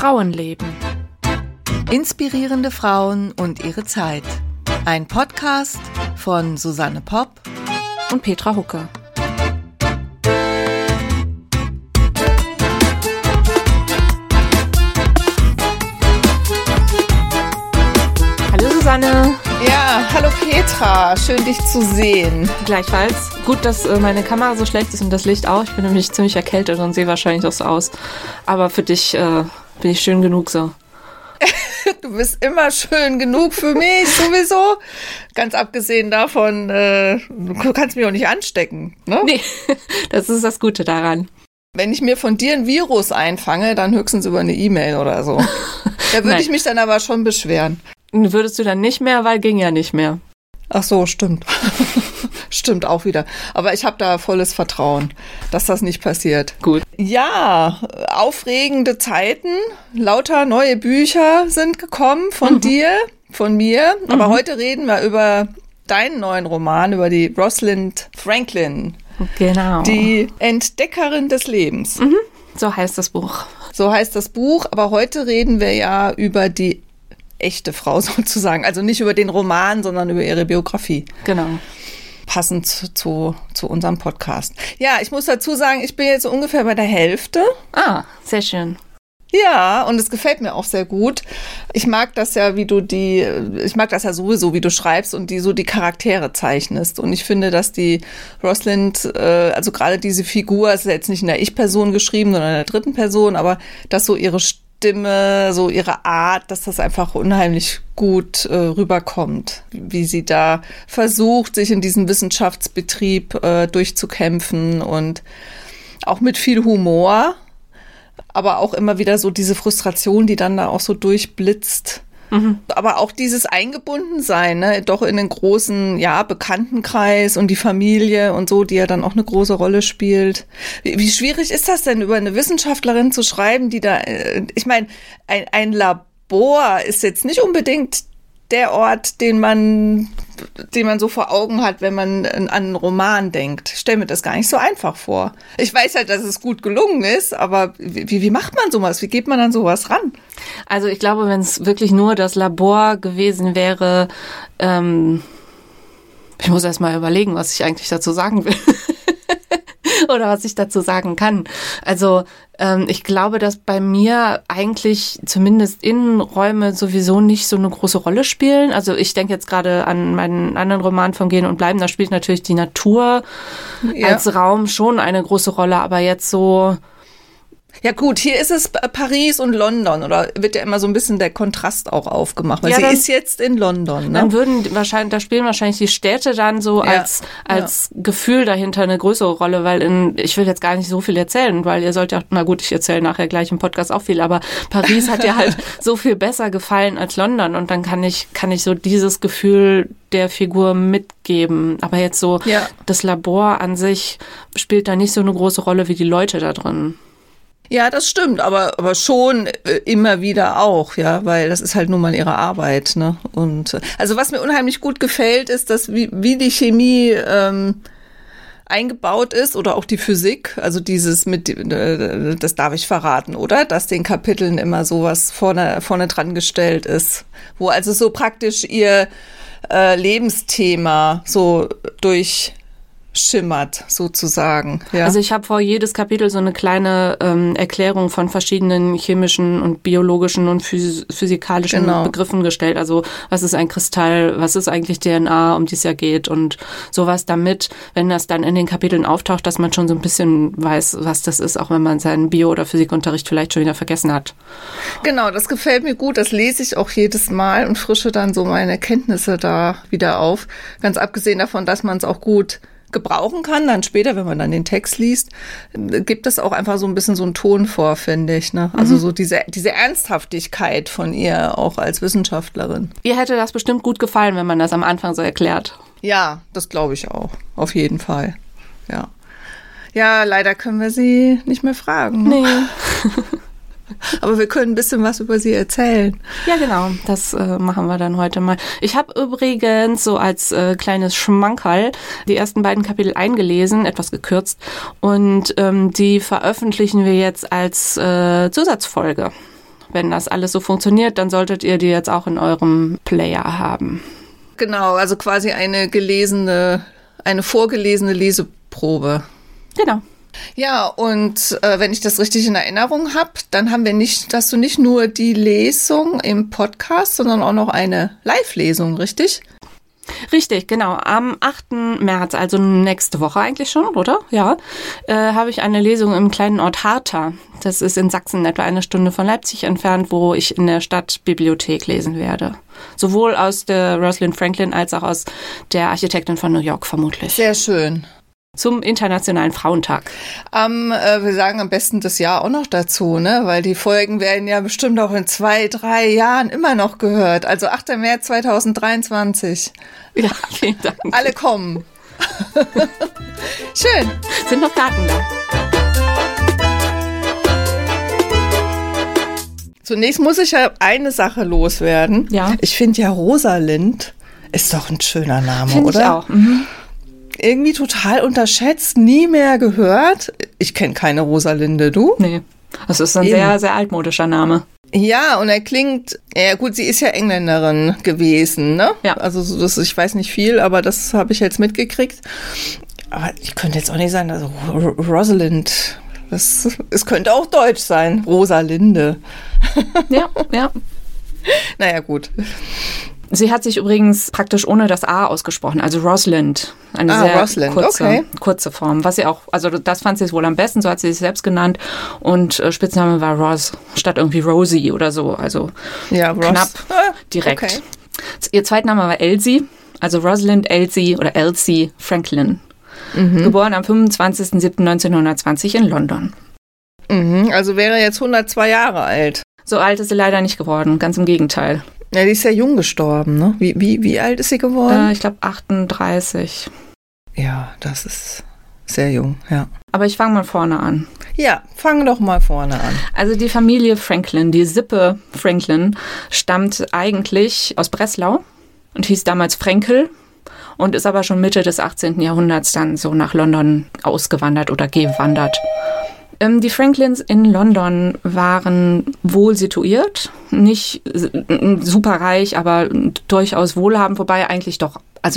Frauenleben. Inspirierende Frauen und ihre Zeit. Ein Podcast von Susanne Popp Und Petra Hucke. Hallo Susanne. Ja, hallo Petra, schön dich zu sehen. Gleichfalls. Gut, dass meine Kamera so schlecht ist und das Licht auch. Ich bin nämlich ziemlich erkältet und sehe wahrscheinlich auch so aus. Aber für dich bin ich schön genug so. Du bist immer schön genug für mich, sowieso. Ganz abgesehen davon, du kannst mich auch nicht anstecken, ne? Nee, das ist das Gute daran. Wenn ich mir von dir ein Virus einfange, dann höchstens über eine E-Mail oder so. Da würde ich mich dann aber schon beschweren. Würdest du dann nicht mehr, weil ging ja nicht mehr. Ach so, stimmt. Stimmt auch wieder. Aber ich habe da volles Vertrauen, dass das nicht passiert. Gut. Ja, aufregende Zeiten. Lauter neue Bücher sind gekommen von dir, von mir. Aber heute reden wir über deinen neuen Roman, über die Rosalind Franklin. Genau. Die Entdeckerin des Lebens. So heißt das Buch. So heißt das Buch. Aber heute reden wir ja über die echte Frau sozusagen. Also nicht über den Roman, sondern über ihre Biografie. Genau. Passend zu unserem Podcast. Ja, ich muss dazu sagen, ich bin jetzt so ungefähr bei der Hälfte. Ah, sehr schön. Ja, und es gefällt mir auch sehr gut. Ich mag das ja, ich mag das ja sowieso, wie du schreibst und die Charaktere zeichnest. Und ich finde, dass die Rosalind, also gerade diese Figur, ist jetzt nicht in der Ich-Person geschrieben, sondern in der dritten Person, aber dass so ihre Stimme, so ihre Art, dass das einfach unheimlich gut rüberkommt, wie sie da versucht, sich in diesem Wissenschaftsbetrieb durchzukämpfen und auch mit viel Humor, aber auch immer wieder so diese Frustration, die dann da auch so durchblitzt. Aber auch dieses Eingebundensein, ne, doch in den großen, Bekanntenkreis und die Familie und so, die ja dann auch eine große Rolle spielt. Wie schwierig ist das denn, über eine Wissenschaftlerin zu schreiben, die da, ich meine, ein Labor ist jetzt nicht unbedingt der Ort, den man so vor Augen hat, wenn man an einen Roman denkt. Ich stelle mir das gar nicht so einfach vor. Ich weiß halt, dass es gut gelungen ist, aber wie macht man sowas? Wie geht man an sowas ran? Also ich glaube, wenn es wirklich nur das Labor gewesen wäre, ich muss erst mal überlegen, was ich eigentlich dazu sagen will. Oder was ich dazu sagen kann. Also ich glaube, dass bei mir eigentlich zumindest Innenräume sowieso nicht so eine große Rolle spielen. Also ich denke jetzt gerade an meinen anderen Roman Vom Gehen und Bleiben. Da spielt natürlich die Natur als Raum schon eine große Rolle. Aber jetzt so... Ja gut, hier ist es Paris und London, oder wird ja immer so ein bisschen der Kontrast auch aufgemacht, weil ja, sie ist jetzt in London, ne? Dann da spielen wahrscheinlich die Städte dann so als Gefühl dahinter eine größere Rolle, weil ich will jetzt gar nicht so viel erzählen, weil ihr sollt ja, na gut, ich erzähle nachher gleich im Podcast auch viel, aber Paris hat ja halt so viel besser gefallen als London und dann kann ich so dieses Gefühl der Figur mitgeben, aber jetzt so das Labor an sich spielt da nicht so eine große Rolle wie die Leute da drin. Ja, das stimmt, aber schon immer wieder auch, ja, weil das ist halt nun mal ihre Arbeit, ne? Und also was mir unheimlich gut gefällt, ist, dass wie die Chemie eingebaut ist oder auch die Physik, also dieses das darf ich verraten, oder? Dass den Kapiteln immer sowas vorne dran gestellt ist, wo also so praktisch ihr Lebensthema so durchschimmert sozusagen. Ja. Also ich habe vor jedes Kapitel so eine kleine Erklärung von verschiedenen chemischen und biologischen und physikalischen Begriffen gestellt. Also was ist ein Kristall, was ist eigentlich DNA, um die es ja geht und sowas, damit, wenn das dann in den Kapiteln auftaucht, dass man schon so ein bisschen weiß, was das ist, auch wenn man seinen Bio- oder Physikunterricht vielleicht schon wieder vergessen hat. Genau, das gefällt mir gut. Das lese ich auch jedes Mal und frische dann so meine Kenntnisse da wieder auf. Ganz abgesehen davon, dass man es auch gut gebrauchen kann, dann später, wenn man dann den Text liest, gibt es auch einfach so ein bisschen so einen Ton vor, finde ich, ne? Also so diese Ernsthaftigkeit von ihr auch als Wissenschaftlerin. Ihr hätte das bestimmt gut gefallen, wenn man das am Anfang so erklärt. Ja, das glaube ich auch. Auf jeden Fall. Ja. Ja, leider können wir sie nicht mehr fragen. Nee. Aber wir können ein bisschen was über sie erzählen. Ja, genau. Das machen wir dann heute mal. Ich habe übrigens so als kleines Schmankerl die ersten beiden Kapitel eingelesen, etwas gekürzt. Und die veröffentlichen wir jetzt als Zusatzfolge wenn das alles so funktioniert, dann solltet ihr die jetzt auch in eurem Player haben. Genau, also quasi eine vorgelesene Leseprobe. Genau. Ja, und wenn ich das richtig in Erinnerung habe, dann hast du nicht nur die Lesung im Podcast, sondern auch noch eine Live-Lesung, richtig? Richtig, genau. Am 8. März, also nächste Woche eigentlich schon, oder? Ja, habe ich eine Lesung im kleinen Ort Hartha. Das ist in Sachsen etwa 1 Stunde von Leipzig entfernt, wo ich in der Stadtbibliothek lesen werde. Sowohl aus der Rosalind Franklin als auch aus der Architektin von New York vermutlich. Sehr schön. Zum Internationalen Frauentag. Wir sagen am besten das Jahr auch noch dazu, ne? Weil die Folgen werden ja bestimmt auch in 2, 3 Jahren immer noch gehört. Also 8. März 2023. Ja, vielen Dank. Alle kommen. Schön. Sind noch Karten da? Zunächst muss ich ja eine Sache loswerden. Ja. Ich finde ja Rosalind ist doch ein schöner Name, Find oder? Ich auch. Mhm. Irgendwie total unterschätzt, nie mehr gehört. Ich kenne keine Rosalinde, du? Nee, das ist ein sehr, sehr altmodischer Name. Ja, und er klingt, ja gut, sie ist ja Engländerin gewesen, ne? Ja. Also das, ich weiß nicht viel, aber das habe ich jetzt mitgekriegt. Aber ich könnte jetzt auch nicht sagen, also Rosalind, es könnte auch deutsch sein, Rosalinde. Ja, ja. Naja, gut. Sie hat sich übrigens praktisch ohne das A ausgesprochen, also Rosalind. Eine sehr Rosalind, kurze Form. Was sie auch, also das fand sie wohl am besten, so hat sie sich selbst genannt. Und Spitzname war Ros, statt irgendwie Rosie oder so. Also ja, knapp direkt. Okay. Ihr Zweitname war Elsie, also Rosalind Elsie oder Elsie Franklin. Mhm. Geboren am 25.07.1920 in London. Mhm, also wäre jetzt 102 Jahre alt. So alt ist sie leider nicht geworden, ganz im Gegenteil. Ja, die ist ja jung gestorben, ne? Wie alt ist sie geworden? Ich glaube 38. Ja, das ist sehr jung, ja. Aber ich fange mal vorne an. Ja, fang doch mal vorne an. Also die Familie Franklin, die Sippe Franklin, stammt eigentlich aus Breslau und hieß damals Frenkel und ist aber schon Mitte des 18. Jahrhunderts dann so nach London ausgewandert oder gewandert. Die Franklins in London waren wohl situiert, nicht super reich, aber durchaus wohlhabend, wobei eigentlich doch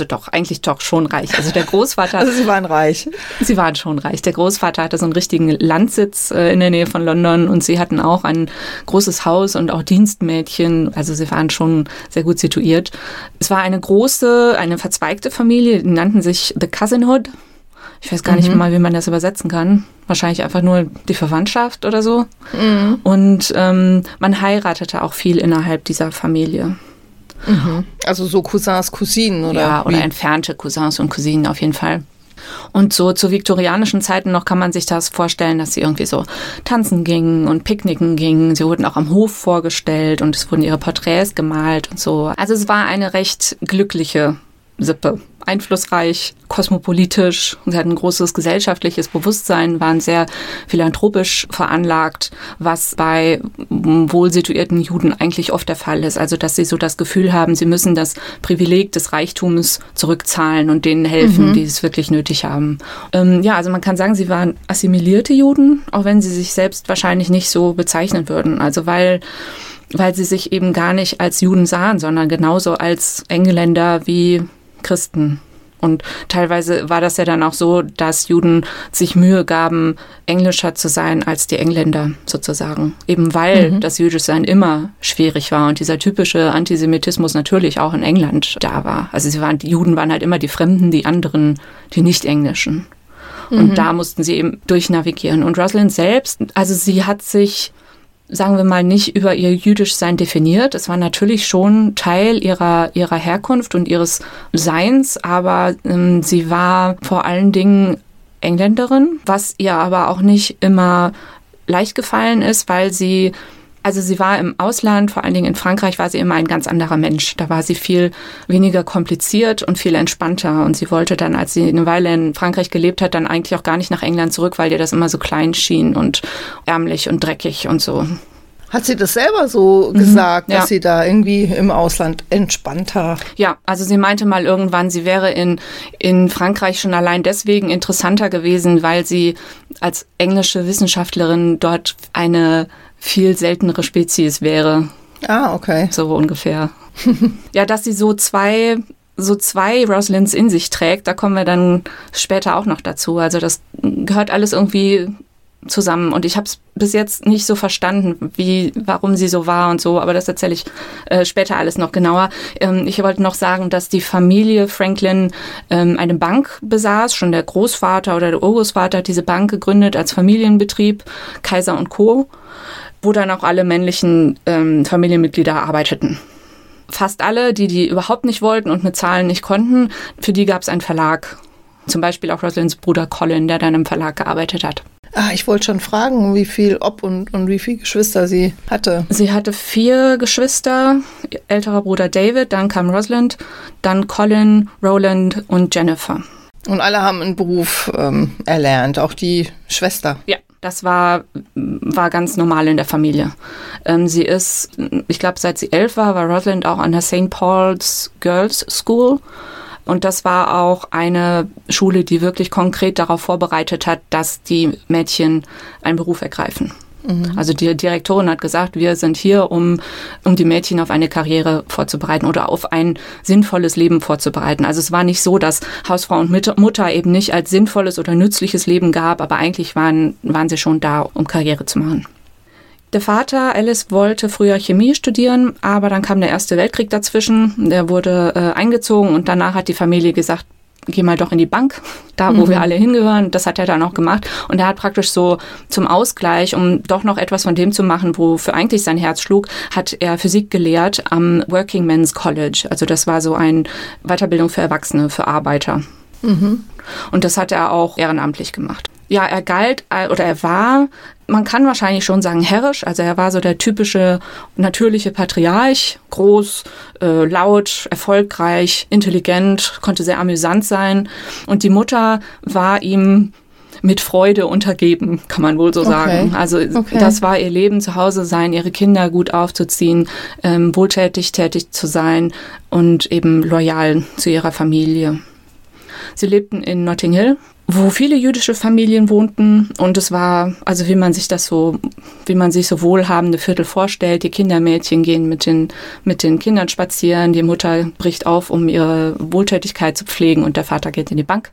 schon reich. Also der Großvater... Also sie waren reich. Sie waren schon reich. Der Großvater hatte so einen richtigen Landsitz in der Nähe von London und sie hatten auch ein großes Haus und auch Dienstmädchen. Also sie waren schon sehr gut situiert. Es war eine verzweigte Familie, die nannten sich The Cousinhood. Ich weiß gar nicht mal, wie man das übersetzen kann. Wahrscheinlich einfach nur die Verwandtschaft oder so. Mhm. Und man heiratete auch viel innerhalb dieser Familie. Mhm. Also so Cousins, Cousinen oder? Ja, oder entfernte Cousins und Cousinen auf jeden Fall. Und so zu viktorianischen Zeiten noch kann man sich das vorstellen, dass sie irgendwie so tanzen gingen und picknicken gingen. Sie wurden auch am Hof vorgestellt und es wurden ihre Porträts gemalt und so. Also es war eine recht glückliche Sippe. Einflussreich, kosmopolitisch. Sie hatten ein großes gesellschaftliches Bewusstsein, waren sehr philanthropisch veranlagt, was bei wohl situierten Juden eigentlich oft der Fall ist. Also, dass sie so das Gefühl haben, sie müssen das Privileg des Reichtums zurückzahlen und denen helfen, die es wirklich nötig haben. Also man kann sagen, sie waren assimilierte Juden, auch wenn sie sich selbst wahrscheinlich nicht so bezeichnen würden. Also, weil sie sich eben gar nicht als Juden sahen, sondern genauso als Engländer wie Christen. Und teilweise war das ja dann auch so, dass Juden sich Mühe gaben, englischer zu sein als die Engländer sozusagen. Eben weil das Jüdischsein immer schwierig war und dieser typische Antisemitismus natürlich auch in England da war. Also die Juden waren halt immer die Fremden, die anderen, die Nicht-Englischen. Und da mussten sie eben durchnavigieren. Und Rosalind selbst, also sie hat sich, sagen wir mal, nicht über ihr Jüdischsein definiert. Es war natürlich schon Teil ihrer Herkunft und ihres Seins, aber sie war vor allen Dingen Engländerin, was ihr aber auch nicht immer leicht gefallen ist, weil sie war im Ausland, vor allen Dingen in Frankreich, war sie immer ein ganz anderer Mensch. Da war sie viel weniger kompliziert und viel entspannter. Und sie wollte dann, als sie eine Weile in Frankreich gelebt hat, dann eigentlich auch gar nicht nach England zurück, weil ihr das immer so klein schien und ärmlich und dreckig und so. Hat sie das selber so gesagt, ja, dass sie da irgendwie im Ausland entspannter? Ja, also sie meinte mal irgendwann, sie wäre in Frankreich schon allein deswegen interessanter gewesen, weil sie als englische Wissenschaftlerin dort eine viel seltenere Spezies wäre. Ah, okay. So ungefähr. Ja, dass sie so zwei Rosalinds in sich trägt, da kommen wir dann später auch noch dazu. Also das gehört alles irgendwie zusammen. Und ich habe es bis jetzt nicht so verstanden, warum sie so war und so, aber das erzähle ich später alles noch genauer. Ich wollte noch sagen, dass die Familie Franklin eine Bank besaß. Schon der Großvater oder der Urgroßvater hat diese Bank gegründet als Familienbetrieb, Kaiser & Co., wo dann auch alle männlichen Familienmitglieder arbeiteten. Fast alle, die überhaupt nicht wollten und mit Zahlen nicht konnten, für die gab es einen Verlag. Zum Beispiel auch Rosalinds Bruder Colin, der dann im Verlag gearbeitet hat. Ich wollte schon fragen, wie viel und wie viele Geschwister sie hatte. Sie hatte 4 Geschwister, älterer Bruder David, dann kam Rosalind, dann Colin, Roland und Jennifer. Und alle haben einen Beruf erlernt, auch die Schwester. Ja, das war ganz normal in der Familie. Sie ist, ich glaube, seit sie 11 war Rosalind auch an der St. Paul's Girls School. Und das war auch eine Schule, die wirklich konkret darauf vorbereitet hat, dass die Mädchen einen Beruf ergreifen. Also die Direktorin hat gesagt, wir sind hier, um die Mädchen auf eine Karriere vorzubereiten oder auf ein sinnvolles Leben vorzubereiten. Also es war nicht so, dass Hausfrau und Mutter eben nicht als sinnvolles oder nützliches Leben gab, aber eigentlich waren sie schon da, um Karriere zu machen. Der Vater, Alice, wollte früher Chemie studieren, aber dann kam der Erste Weltkrieg dazwischen. Der wurde eingezogen und danach hat die Familie gesagt, geh mal doch in die Bank, da wo wir alle hingehören. Das hat er dann auch gemacht. Und er hat praktisch so zum Ausgleich, um doch noch etwas von dem zu machen, wofür eigentlich sein Herz schlug, hat er Physik gelehrt am Working Men's College. Also das war so eine Weiterbildung für Erwachsene, für Arbeiter. Und das hat er auch ehrenamtlich gemacht. Ja, er war, man kann wahrscheinlich schon sagen, herrisch. Also er war so der typische natürliche Patriarch, groß, laut, erfolgreich, intelligent, konnte sehr amüsant sein. Und die Mutter war ihm mit Freude untergeben, kann man wohl so sagen. Also das war ihr Leben, zu Hause sein, ihre Kinder gut aufzuziehen, tätig zu sein und eben loyal zu ihrer Familie. Sie lebten in Notting Hill, wo viele jüdische Familien wohnten, und es war, also wie man sich so wohlhabende Viertel vorstellt. Die Kindermädchen gehen mit den Kindern spazieren, die Mutter bricht auf, um ihre Wohltätigkeit zu pflegen, und der Vater geht in die Bank.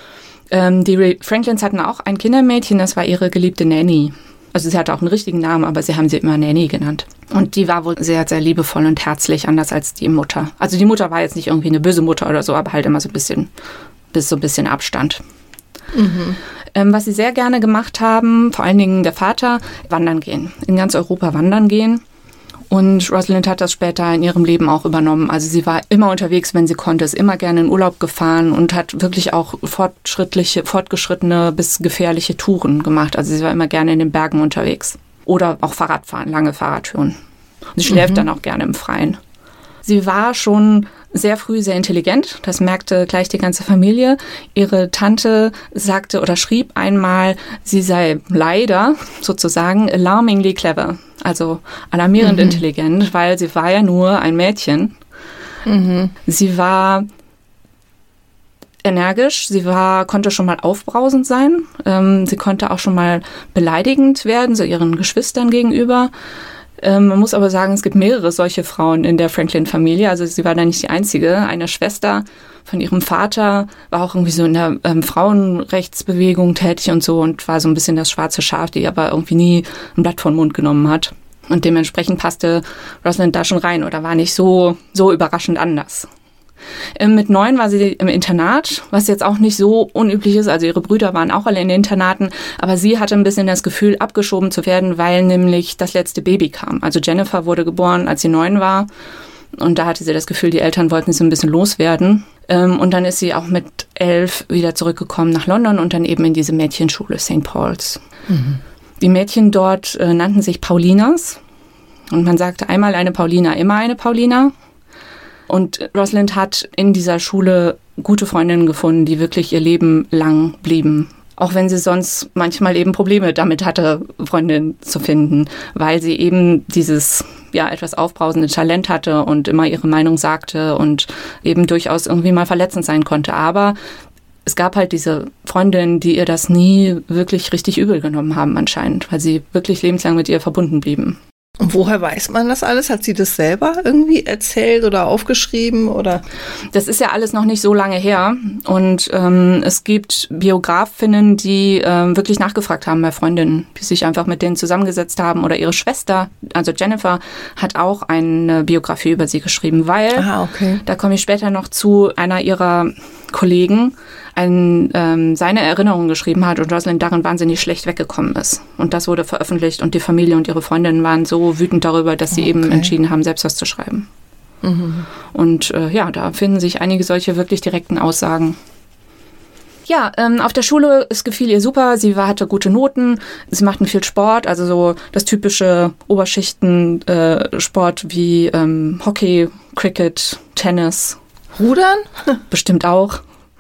Die Franklins hatten auch ein Kindermädchen, das war ihre geliebte Nanny. Also sie hatte auch einen richtigen Namen, aber sie haben sie immer Nanny genannt. Und die war wohl sehr, sehr liebevoll und herzlich, anders als die Mutter. Also die Mutter war jetzt nicht irgendwie eine böse Mutter oder so, aber halt immer so ein bisschen Abstand. Was sie sehr gerne gemacht haben, vor allen Dingen der Vater, wandern gehen. In ganz Europa wandern gehen. Und Rosalind hat das später in ihrem Leben auch übernommen. Also sie war immer unterwegs, wenn sie konnte, ist immer gerne in Urlaub gefahren und hat wirklich auch fortgeschrittene bis gefährliche Touren gemacht. Also sie war immer gerne in den Bergen unterwegs. Oder auch Fahrradfahren, lange Fahrradtouren. Und sie schläft dann auch gerne im Freien. Sie war schon sehr früh sehr intelligent, das merkte gleich die ganze Familie. Ihre Tante sagte oder schrieb einmal, sie sei leider sozusagen alarmingly clever, also alarmierend intelligent, weil sie war ja nur ein Mädchen. Sie war energisch, konnte schon mal aufbrausend sein, sie konnte auch schon mal beleidigend werden, so ihren Geschwistern gegenüber. Man muss aber sagen, es gibt mehrere solche Frauen in der Franklin-Familie. Also sie war da nicht die einzige. Eine Schwester von ihrem Vater war auch irgendwie so in der Frauenrechtsbewegung tätig und so und war so ein bisschen das schwarze Schaf, die aber irgendwie nie ein Blatt vor den Mund genommen hat. Und dementsprechend passte Rosalind da schon rein oder war nicht so überraschend anders. Mit 9 war sie im Internat, was jetzt auch nicht so unüblich ist. Also ihre Brüder waren auch alle in den Internaten, aber sie hatte ein bisschen das Gefühl, abgeschoben zu werden, weil nämlich das letzte Baby kam. Also Jennifer wurde geboren, als sie 9 war, und da hatte sie das Gefühl, die Eltern wollten sie ein bisschen loswerden. Und dann ist sie auch mit 11 wieder zurückgekommen nach London und dann eben in diese Mädchenschule St. Paul's. Die Mädchen dort nannten sich Paulinas, und man sagte einmal eine Paulina, immer eine Paulina. Und Rosalind hat in dieser Schule gute Freundinnen gefunden, die wirklich ihr Leben lang blieben. Auch wenn sie sonst manchmal eben Probleme damit hatte, Freundinnen zu finden, weil sie eben dieses etwas aufbrausende Talent hatte und immer ihre Meinung sagte und eben durchaus irgendwie mal verletzend sein konnte. Aber es gab halt diese Freundinnen, die ihr das nie wirklich richtig übel genommen haben anscheinend, weil sie wirklich lebenslang mit ihr verbunden blieben. Und woher weiß man das alles? Hat sie das selber irgendwie erzählt oder aufgeschrieben? Oder? Das ist ja alles noch nicht so lange her. Und es gibt Biografinnen, die wirklich nachgefragt haben bei Freundinnen, die sich einfach mit denen zusammengesetzt haben. Oder ihre Schwester, also Jennifer, hat auch eine Biografie über sie geschrieben, weil, da komme ich später noch zu, einer ihrer Kollegen seine Erinnerungen geschrieben hat und Rosalind darin wahnsinnig schlecht weggekommen ist. Und das wurde veröffentlicht und die Familie und ihre Freundinnen waren so wütend darüber, dass sie eben entschieden haben, selbst was zu schreiben. Mhm. Und da finden sich einige solche wirklich direkten Aussagen. Ja, auf der Schule, es gefiel ihr super, sie hatte gute Noten, sie machten viel Sport, also so das typische Oberschichten-Sport wie Hockey, Cricket, Tennis. Rudern? Bestimmt auch.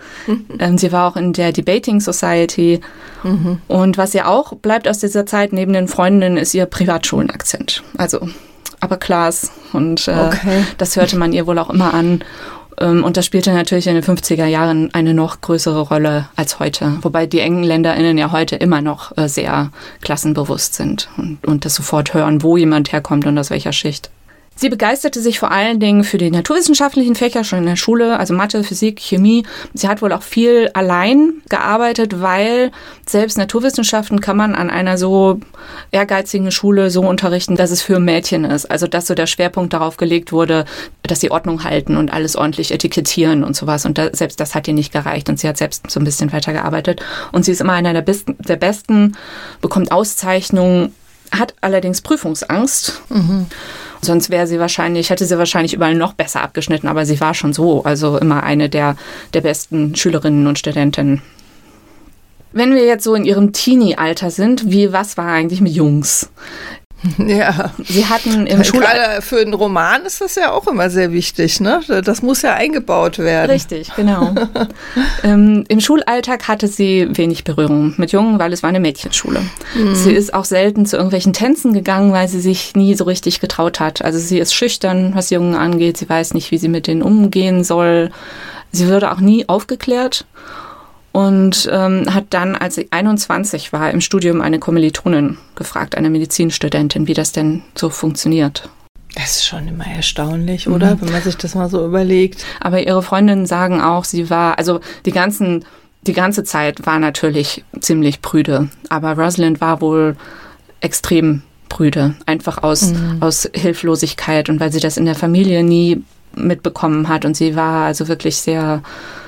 Sie war auch in der Debating Society. Mhm. Und was ihr auch bleibt aus dieser Zeit neben den Freundinnen, ist ihr Privatschulenakzent. Also Upper Class. Und das hörte man ihr wohl auch immer an. Und das spielte natürlich in den 50er Jahren eine noch größere Rolle als heute. Wobei die EngländerInnen ja heute immer noch sehr klassenbewusst sind und das sofort hören, wo jemand herkommt und aus welcher Schicht. Sie begeisterte sich vor allen Dingen für die naturwissenschaftlichen Fächer schon in der Schule, also Mathe, Physik, Chemie. Sie hat wohl auch viel allein gearbeitet, weil selbst Naturwissenschaften kann man an einer so ehrgeizigen Schule so unterrichten, dass es für Mädchen ist. Also dass so der Schwerpunkt darauf gelegt wurde, dass sie Ordnung halten und alles ordentlich etikettieren und sowas. Und selbst das hat ihr nicht gereicht. Und sie hat selbst so ein bisschen weitergearbeitet. Und sie ist immer einer der Besten, bekommt Auszeichnungen, hat allerdings Prüfungsangst. Mhm. Sonst hätte sie wahrscheinlich überall noch besser abgeschnitten, aber sie war schon so, also immer eine der besten Schülerinnen und Studentinnen. Wenn wir jetzt so in ihrem Teenie-Alter sind, was war eigentlich mit Jungs? Ja. Sie hatten im Gerade für einen Roman ist das ja auch immer sehr wichtig, ne? Das muss ja eingebaut werden. Richtig, genau. Im Schulalltag hatte sie wenig Berührung mit Jungen, weil es war eine Mädchenschule. Mhm. Sie ist auch selten zu irgendwelchen Tänzen gegangen, weil sie sich nie so richtig getraut hat. Also sie ist schüchtern, was Jungen angeht. Sie weiß nicht, wie sie mit denen umgehen soll. Sie wurde auch nie aufgeklärt. Und hat dann, als sie 21 war, im Studium eine Kommilitonin gefragt, eine Medizinstudentin, wie das denn so funktioniert. Das ist schon immer erstaunlich, oder? Wenn man sich das mal so überlegt. Aber ihre Freundinnen sagen auch, sie war, also die ganze Zeit war natürlich ziemlich prüde. Aber Rosalind war wohl extrem prüde, einfach aus Hilflosigkeit und weil sie das in der Familie nie mitbekommen hat. Und sie war also wirklich sehr,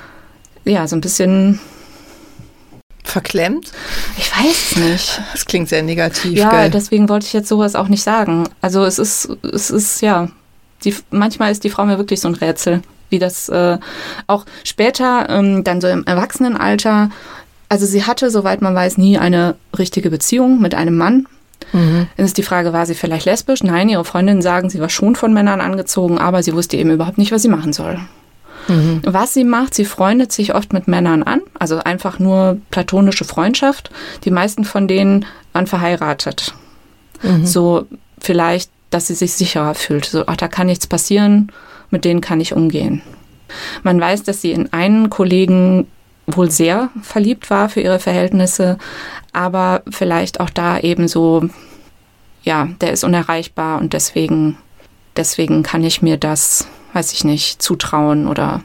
so ein bisschen... Verklemmt? Ich weiß es nicht. Das klingt sehr negativ, ja, gell? Deswegen wollte ich jetzt sowas auch nicht sagen. Also es ist manchmal ist die Frau mir wirklich so ein Rätsel, wie das auch später, dann so im Erwachsenenalter, also sie hatte, soweit man weiß, nie eine richtige Beziehung mit einem Mann. Mhm. Dann ist die Frage, war sie vielleicht lesbisch? Nein, ihre Freundinnen sagen, sie war schon von Männern angezogen, aber sie wusste eben überhaupt nicht, was sie machen soll. Mhm. Was sie macht, sie freundet sich oft mit Männern an, also einfach nur platonische Freundschaft. Die meisten von denen waren verheiratet. Mhm. So vielleicht, dass sie sich sicherer fühlt. So, da kann nichts passieren, mit denen kann ich umgehen. Man weiß, dass sie in einen Kollegen wohl sehr verliebt war für ihre Verhältnisse, aber vielleicht auch da eben so, der ist unerreichbar und deswegen kann ich mir das, weiß ich nicht, zutrauen oder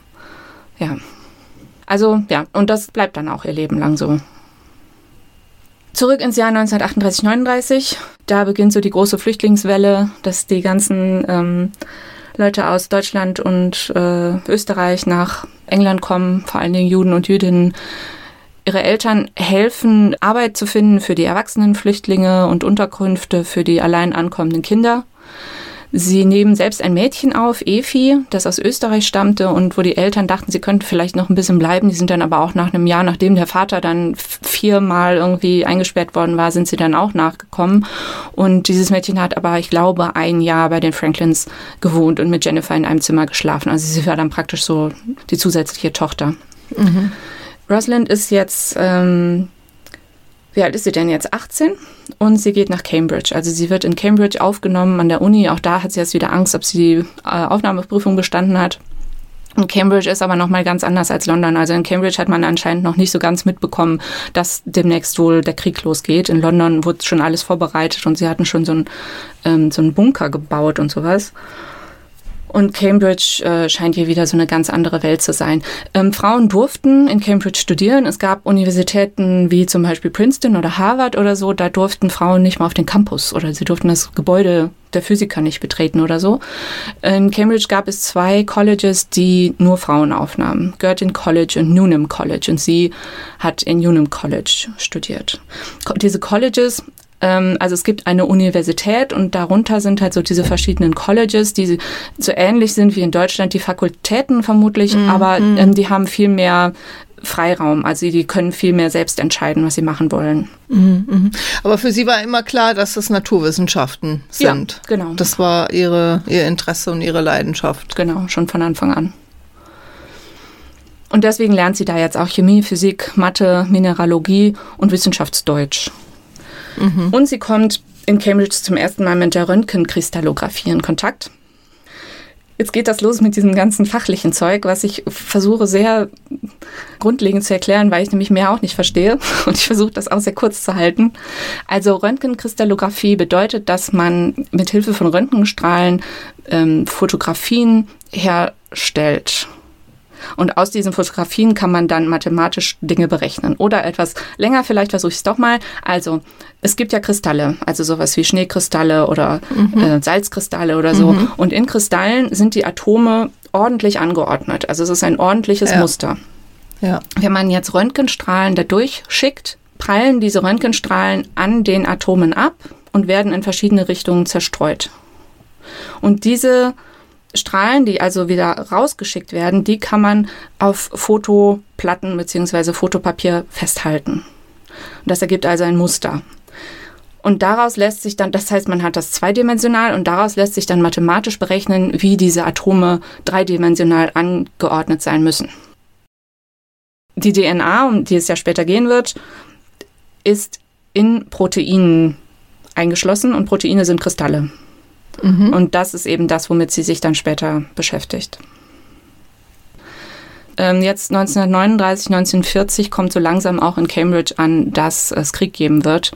Also und das bleibt dann auch ihr Leben lang so. Zurück ins Jahr 1938/39, da beginnt so die große Flüchtlingswelle, dass die ganzen Leute aus Deutschland und Österreich nach England kommen, vor allen Dingen Juden und Jüdinnen. Ihre Eltern helfen, Arbeit zu finden für die erwachsenen Flüchtlinge und Unterkünfte für die allein ankommenden Kinder. Sie nehmen selbst ein Mädchen auf, Efi, das aus Österreich stammte und wo die Eltern dachten, sie könnten vielleicht noch ein bisschen bleiben. Die sind dann aber auch nach einem Jahr, nachdem der Vater dann 4-mal irgendwie eingesperrt worden war, sind sie dann auch nachgekommen. Und dieses Mädchen hat aber, ich glaube, 1 Jahr bei den Franklins gewohnt und mit Jennifer in einem Zimmer geschlafen. Also sie war dann praktisch so die zusätzliche Tochter. Mhm. Rosalind ist jetzt... wie alt ist sie denn jetzt? 18 und sie geht nach Cambridge. Also sie wird in Cambridge aufgenommen an der Uni. Auch da hat sie jetzt wieder Angst, ob sie die Aufnahmeprüfung bestanden hat. Und Cambridge ist aber nochmal ganz anders als London. Also in Cambridge hat man anscheinend noch nicht so ganz mitbekommen, dass demnächst wohl der Krieg losgeht. In London wurde schon alles vorbereitet und sie hatten schon so einen Bunker gebaut und sowas. Und Cambridge scheint hier wieder so eine ganz andere Welt zu sein. Frauen durften in Cambridge studieren. Es gab Universitäten wie zum Beispiel Princeton oder Harvard oder so. Da durften Frauen nicht mal auf den Campus oder sie durften das Gebäude der Physiker nicht betreten oder so. In Cambridge gab es 2 Colleges, die nur Frauen aufnahmen. Girton College und Newnham College. Und sie hat in Newnham College studiert. Diese Colleges, also es gibt eine Universität und darunter sind halt so diese verschiedenen Colleges, die so ähnlich sind wie in Deutschland die Fakultäten vermutlich, aber die haben viel mehr Freiraum. Also die können viel mehr selbst entscheiden, was sie machen wollen. Aber für Sie war immer klar, dass es Naturwissenschaften sind. Ja, genau. Das war Ihr Interesse und Ihre Leidenschaft. Genau, schon von Anfang an. Und deswegen lernt sie da jetzt auch Chemie, Physik, Mathe, Mineralogie und Wissenschaftsdeutsch. Und sie kommt in Cambridge zum ersten Mal mit der Röntgenkristallographie in Kontakt. Jetzt geht das los mit diesem ganzen fachlichen Zeug, was ich versuche sehr grundlegend zu erklären, weil ich nämlich mehr auch nicht verstehe. Und ich versuche das auch sehr kurz zu halten. Also Röntgenkristallographie bedeutet, dass man mit Hilfe von Röntgenstrahlen Fotografien herstellt. Und aus diesen Fotografien kann man dann mathematisch Dinge berechnen. Oder etwas länger, vielleicht versuche ich es doch mal. Also es gibt ja Kristalle, also sowas wie Schneekristalle oder Salzkristalle oder so. Und in Kristallen sind die Atome ordentlich angeordnet. Also es ist ein ordentliches Muster. Ja. Wenn man jetzt Röntgenstrahlen da durchschickt, prallen diese Röntgenstrahlen an den Atomen ab und werden in verschiedene Richtungen zerstreut. Und diese Strahlen, die also wieder rausgeschickt werden, die kann man auf Fotoplatten bzw. Fotopapier festhalten. Und das ergibt also ein Muster. Und daraus lässt sich dann, das heißt, man hat das zweidimensional und daraus lässt sich dann mathematisch berechnen, wie diese Atome dreidimensional angeordnet sein müssen. Die DNA, um die es ja später gehen wird, ist in Proteinen eingeschlossen und Proteine sind Kristalle. Und das ist eben das, womit sie sich dann später beschäftigt. Jetzt 1939, 1940 kommt so langsam auch in Cambridge an, dass es Krieg geben wird.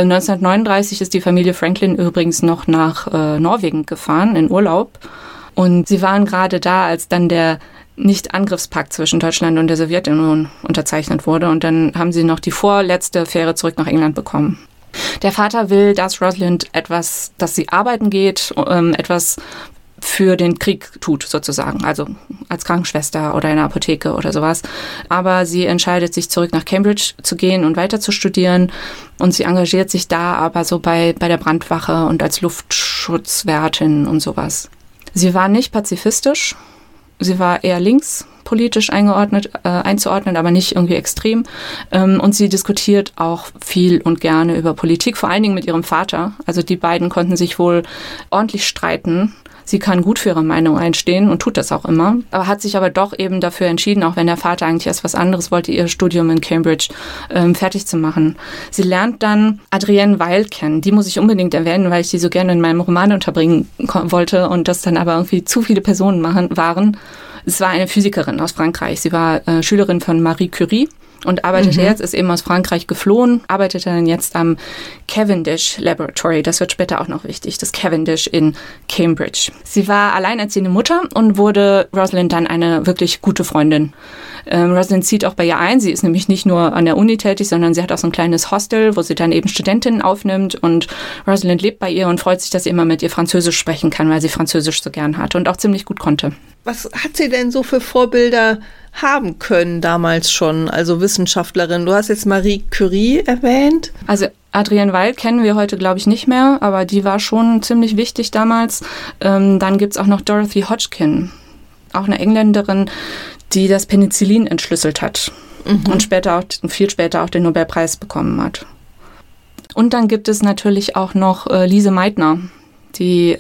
1939 ist die Familie Franklin übrigens noch nach Norwegen gefahren, in Urlaub. Und sie waren gerade da, als dann der Nicht-Angriffspakt zwischen Deutschland und der Sowjetunion unterzeichnet wurde. Und dann haben sie noch die vorletzte Fähre zurück nach England bekommen. Der Vater will, dass Rosalind dass sie arbeiten geht, etwas für den Krieg tut sozusagen, also als Krankenschwester oder in einer Apotheke oder sowas. Aber sie entscheidet sich zurück nach Cambridge zu gehen und weiter zu studieren und sie engagiert sich da aber so bei der Brandwache und als Luftschutzwärtin und sowas. Sie war nicht pazifistisch, sie war eher linkspolitisch einzuordnen, aber nicht irgendwie extrem. Und sie diskutiert auch viel und gerne über Politik, vor allen Dingen mit ihrem Vater. Also die beiden konnten sich wohl ordentlich streiten. Sie kann gut für ihre Meinung einstehen und tut das auch immer, aber hat sich aber doch eben dafür entschieden, auch wenn der Vater eigentlich erst was anderes wollte, ihr Studium in Cambridge fertig zu machen. Sie lernt dann Adrienne Weil kennen. Die muss ich unbedingt erwähnen, weil ich die so gerne in meinem Roman unterbringen wollte und das dann aber irgendwie zu viele Personen waren. Es war eine Physikerin aus Frankreich. Sie war Schülerin von Marie Curie und arbeitete jetzt, ist eben aus Frankreich geflohen, arbeitete dann jetzt am Cavendish Laboratory. Das wird später auch noch wichtig, das Cavendish in Cambridge. Sie war alleinerziehende Mutter und wurde Rosalind dann eine wirklich gute Freundin. Rosalind zieht auch bei ihr ein. Sie ist nämlich nicht nur an der Uni tätig, sondern sie hat auch so ein kleines Hostel, wo sie dann eben Studentinnen aufnimmt und Rosalind lebt bei ihr und freut sich, dass sie immer mit ihr Französisch sprechen kann, weil sie Französisch so gern hatte und auch ziemlich gut konnte. Was hat sie denn so für Vorbilder haben können damals schon, also Wissenschaftlerin? Du hast jetzt Marie Curie erwähnt. Also Adrienne Weil kennen wir heute, glaube ich, nicht mehr, aber die war schon ziemlich wichtig damals. Dann gibt's auch noch Dorothy Hodgkin, auch eine Engländerin, die das Penicillin entschlüsselt hat und viel später auch den Nobelpreis bekommen hat. Und dann gibt es natürlich auch noch Lise Meitner, die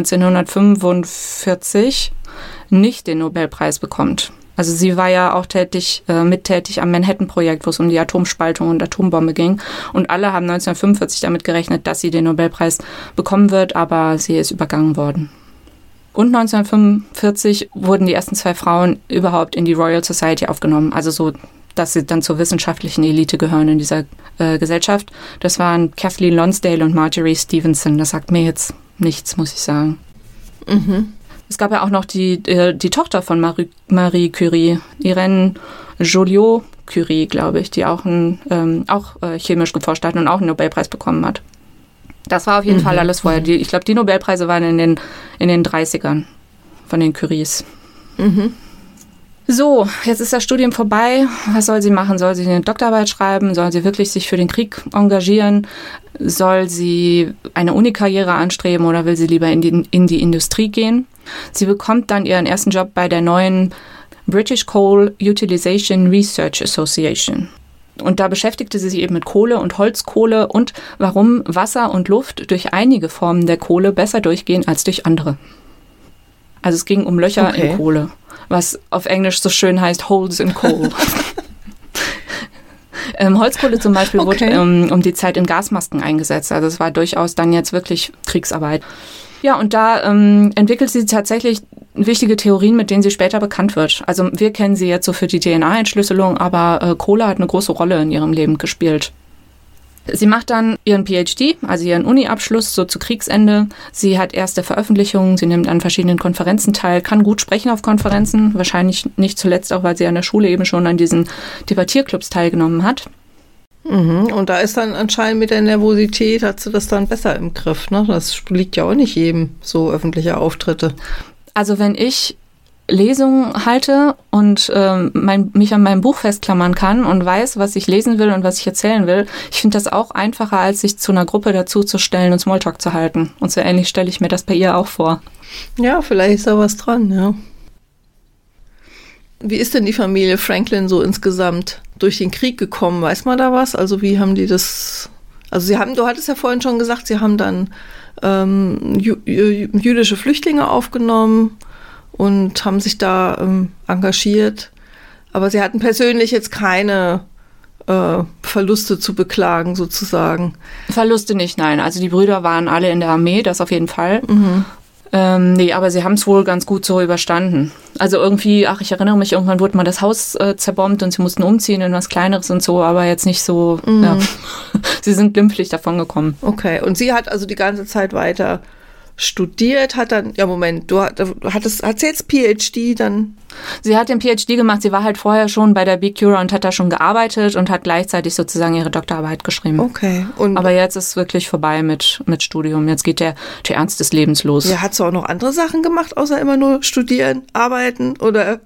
1945 nicht den Nobelpreis bekommt. Also sie war ja auch mittätig am Manhattan-Projekt, wo es um die Atomspaltung und Atombombe ging. Und alle haben 1945 damit gerechnet, dass sie den Nobelpreis bekommen wird, aber sie ist übergangen worden. Und 1945 wurden die ersten 2 Frauen überhaupt in die Royal Society aufgenommen. Also so, dass sie dann zur wissenschaftlichen Elite gehören in dieser Gesellschaft. Das waren Kathleen Lonsdale und Marjorie Stevenson. Das sagt mir jetzt nichts, muss ich sagen. Mhm. Es gab ja auch noch die Tochter von Marie Curie, Irène Joliot-Curie, glaube ich, die auch chemisch geforscht hat und auch einen Nobelpreis bekommen hat. Das war auf jeden Fall alles vorher. Ich glaube, die Nobelpreise waren in den 30ern von den Curies. Mhm. So, jetzt ist das Studium vorbei. Was soll sie machen? Soll sie eine Doktorarbeit schreiben? Soll sie wirklich sich für den Krieg engagieren? Soll sie eine Unikarriere anstreben oder will sie lieber in die Industrie gehen? Sie bekommt dann ihren ersten Job bei der neuen British Coal Utilisation Research Association. Und da beschäftigte sie sich eben mit Kohle und Holzkohle und warum Wasser und Luft durch einige Formen der Kohle besser durchgehen als durch andere. Also es ging um Löcher in Kohle, was auf Englisch so schön heißt Holes in Coal. Holzkohle zum Beispiel wurde um die Zeit in Gasmasken eingesetzt. Also es war durchaus dann jetzt wirklich Kriegsarbeit. Ja, und da entwickelt sie tatsächlich wichtige Theorien, mit denen sie später bekannt wird. Also wir kennen sie jetzt so für die DNA-Entschlüsselung, aber Kohle hat eine große Rolle in ihrem Leben gespielt. Sie macht dann ihren PhD, also ihren Uni-Abschluss, so zu Kriegsende. Sie hat erste Veröffentlichungen, sie nimmt an verschiedenen Konferenzen teil, kann gut sprechen auf Konferenzen, wahrscheinlich nicht zuletzt auch, weil sie an der Schule eben schon an diesen Debattierclubs teilgenommen hat. Und da ist dann anscheinend mit der Nervosität, hat sie das dann besser im Griff, ne? Das liegt ja auch nicht jedem, so öffentliche Auftritte. Also wenn ich Lesungen halte und mich an meinem Buch festklammern kann und weiß, was ich lesen will und was ich erzählen will, ich finde das auch einfacher, als sich zu einer Gruppe dazuzustellen und Smalltalk zu halten. Und so ähnlich stelle ich mir das bei ihr auch vor. Ja, vielleicht ist da was dran, ja. Wie ist denn die Familie Franklin so insgesamt durch den Krieg gekommen? Weiß man da was? Also wie haben die das... Also du hattest ja vorhin schon gesagt, sie haben dann jüdische Flüchtlinge aufgenommen und haben sich da engagiert. Aber sie hatten persönlich jetzt keine Verluste zu beklagen, sozusagen. Verluste nicht, nein. Also die Brüder waren alle in der Armee, das auf jeden Fall. Mhm. Nee, aber sie haben es wohl ganz gut so überstanden. Also irgendwie, ich erinnere mich, irgendwann wurde mal das Haus zerbombt und sie mussten umziehen in was Kleineres und so, aber jetzt nicht so, ja. Sie sind glimpflich davon gekommen. Okay, und sie hat also die ganze Zeit weiter studiert, hat dann, hat sie jetzt PhD dann? Sie hat den PhD gemacht, sie war halt vorher schon bei der BQR und hat da schon gearbeitet und hat gleichzeitig sozusagen ihre Doktorarbeit geschrieben. Okay. Aber jetzt ist wirklich vorbei mit Studium, jetzt geht der Ernst des Lebens los. Ja, hat sie auch noch andere Sachen gemacht, außer immer nur studieren, arbeiten oder...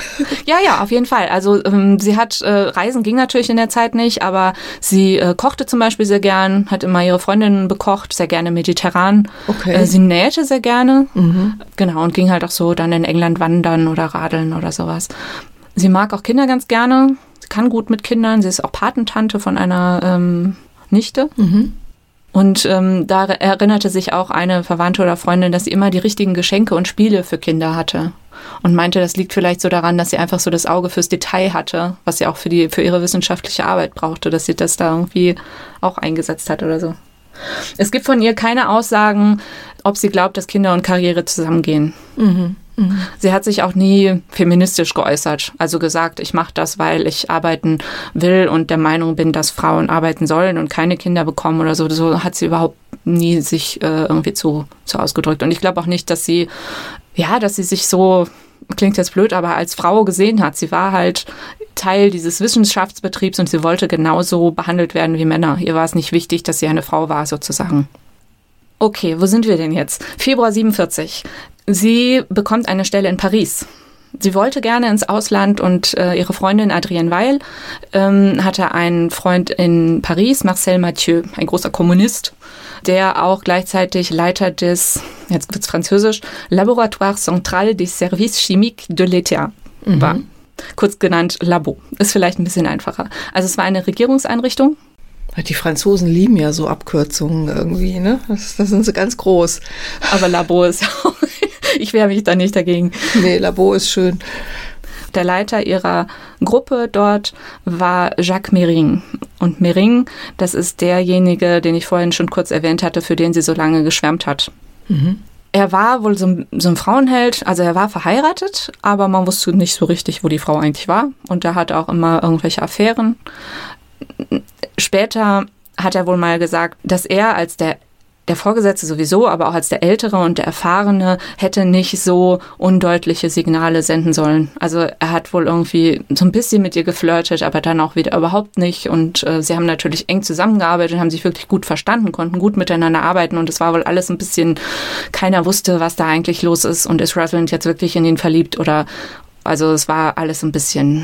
Ja, auf jeden Fall. Also sie hat, Reisen ging natürlich in der Zeit nicht, aber sie kochte zum Beispiel sehr gern, hat immer ihre Freundinnen bekocht, sehr gerne mediterran. Okay. Sie nähte sehr gerne, genau, und ging halt auch so dann in England wandern oder radeln oder sowas. Sie mag auch Kinder ganz gerne, sie kann gut mit Kindern, sie ist auch Patentante von einer Nichte. Mhm. Und da erinnerte sich auch eine Verwandte oder Freundin, dass sie immer die richtigen Geschenke und Spiele für Kinder hatte. Und meinte, das liegt vielleicht so daran, dass sie einfach so das Auge fürs Detail hatte, was sie auch für ihre wissenschaftliche Arbeit brauchte, dass sie das da irgendwie auch eingesetzt hat oder so. Es gibt von ihr keine Aussagen, ob sie glaubt, dass Kinder und Karriere zusammengehen. Mhm. Sie hat sich auch nie feministisch geäußert, also gesagt, ich mache das, weil ich arbeiten will und der Meinung bin, dass Frauen arbeiten sollen und keine Kinder bekommen oder so. So hat sie überhaupt nie sich irgendwie zu ausgedrückt. Und ich glaube auch nicht, dass sie sich so, klingt jetzt blöd, aber als Frau gesehen hat. Sie war halt Teil dieses Wissenschaftsbetriebs und sie wollte genauso behandelt werden wie Männer. Ihr war es nicht wichtig, dass sie eine Frau war, sozusagen. Okay, wo sind wir denn jetzt? Februar 47. Sie bekommt eine Stelle in Paris. Sie wollte gerne ins Ausland und ihre Freundin Adrienne Weil hatte einen Freund in Paris, Marcel Mathieu, ein großer Kommunist, der auch gleichzeitig Leiter des, jetzt wird's französisch, Laboratoire Central des Services Chimiques de l'État war. Kurz genannt Labo. Ist vielleicht ein bisschen einfacher. Also es war eine Regierungseinrichtung. Die Franzosen lieben ja so Abkürzungen irgendwie, ne? Das sind sie ganz groß. Aber Labo ist ja auch, ich wehre mich da nicht dagegen. Nee, Labo ist schön. Der Leiter ihrer Gruppe dort war Jacques Mering. Und Mering, das ist derjenige, den ich vorhin schon kurz erwähnt hatte, für den sie so lange geschwärmt hat. Mhm. Er war wohl so ein Frauenheld, also er war verheiratet, aber man wusste nicht so richtig, wo die Frau eigentlich war. Und er hatte auch immer irgendwelche Affären. Später hat er wohl mal gesagt, dass er als der Vorgesetzte sowieso, aber auch als der Ältere und der Erfahrene hätte nicht so undeutliche Signale senden sollen. Also er hat wohl irgendwie so ein bisschen mit ihr geflirtet, aber dann auch wieder überhaupt nicht. Und sie haben natürlich eng zusammengearbeitet, haben sich wirklich gut verstanden, konnten gut miteinander arbeiten. Und es war wohl alles ein bisschen, keiner wusste, was da eigentlich los ist. Und ist Rosalind jetzt wirklich in ihn verliebt oder, also es war alles ein bisschen,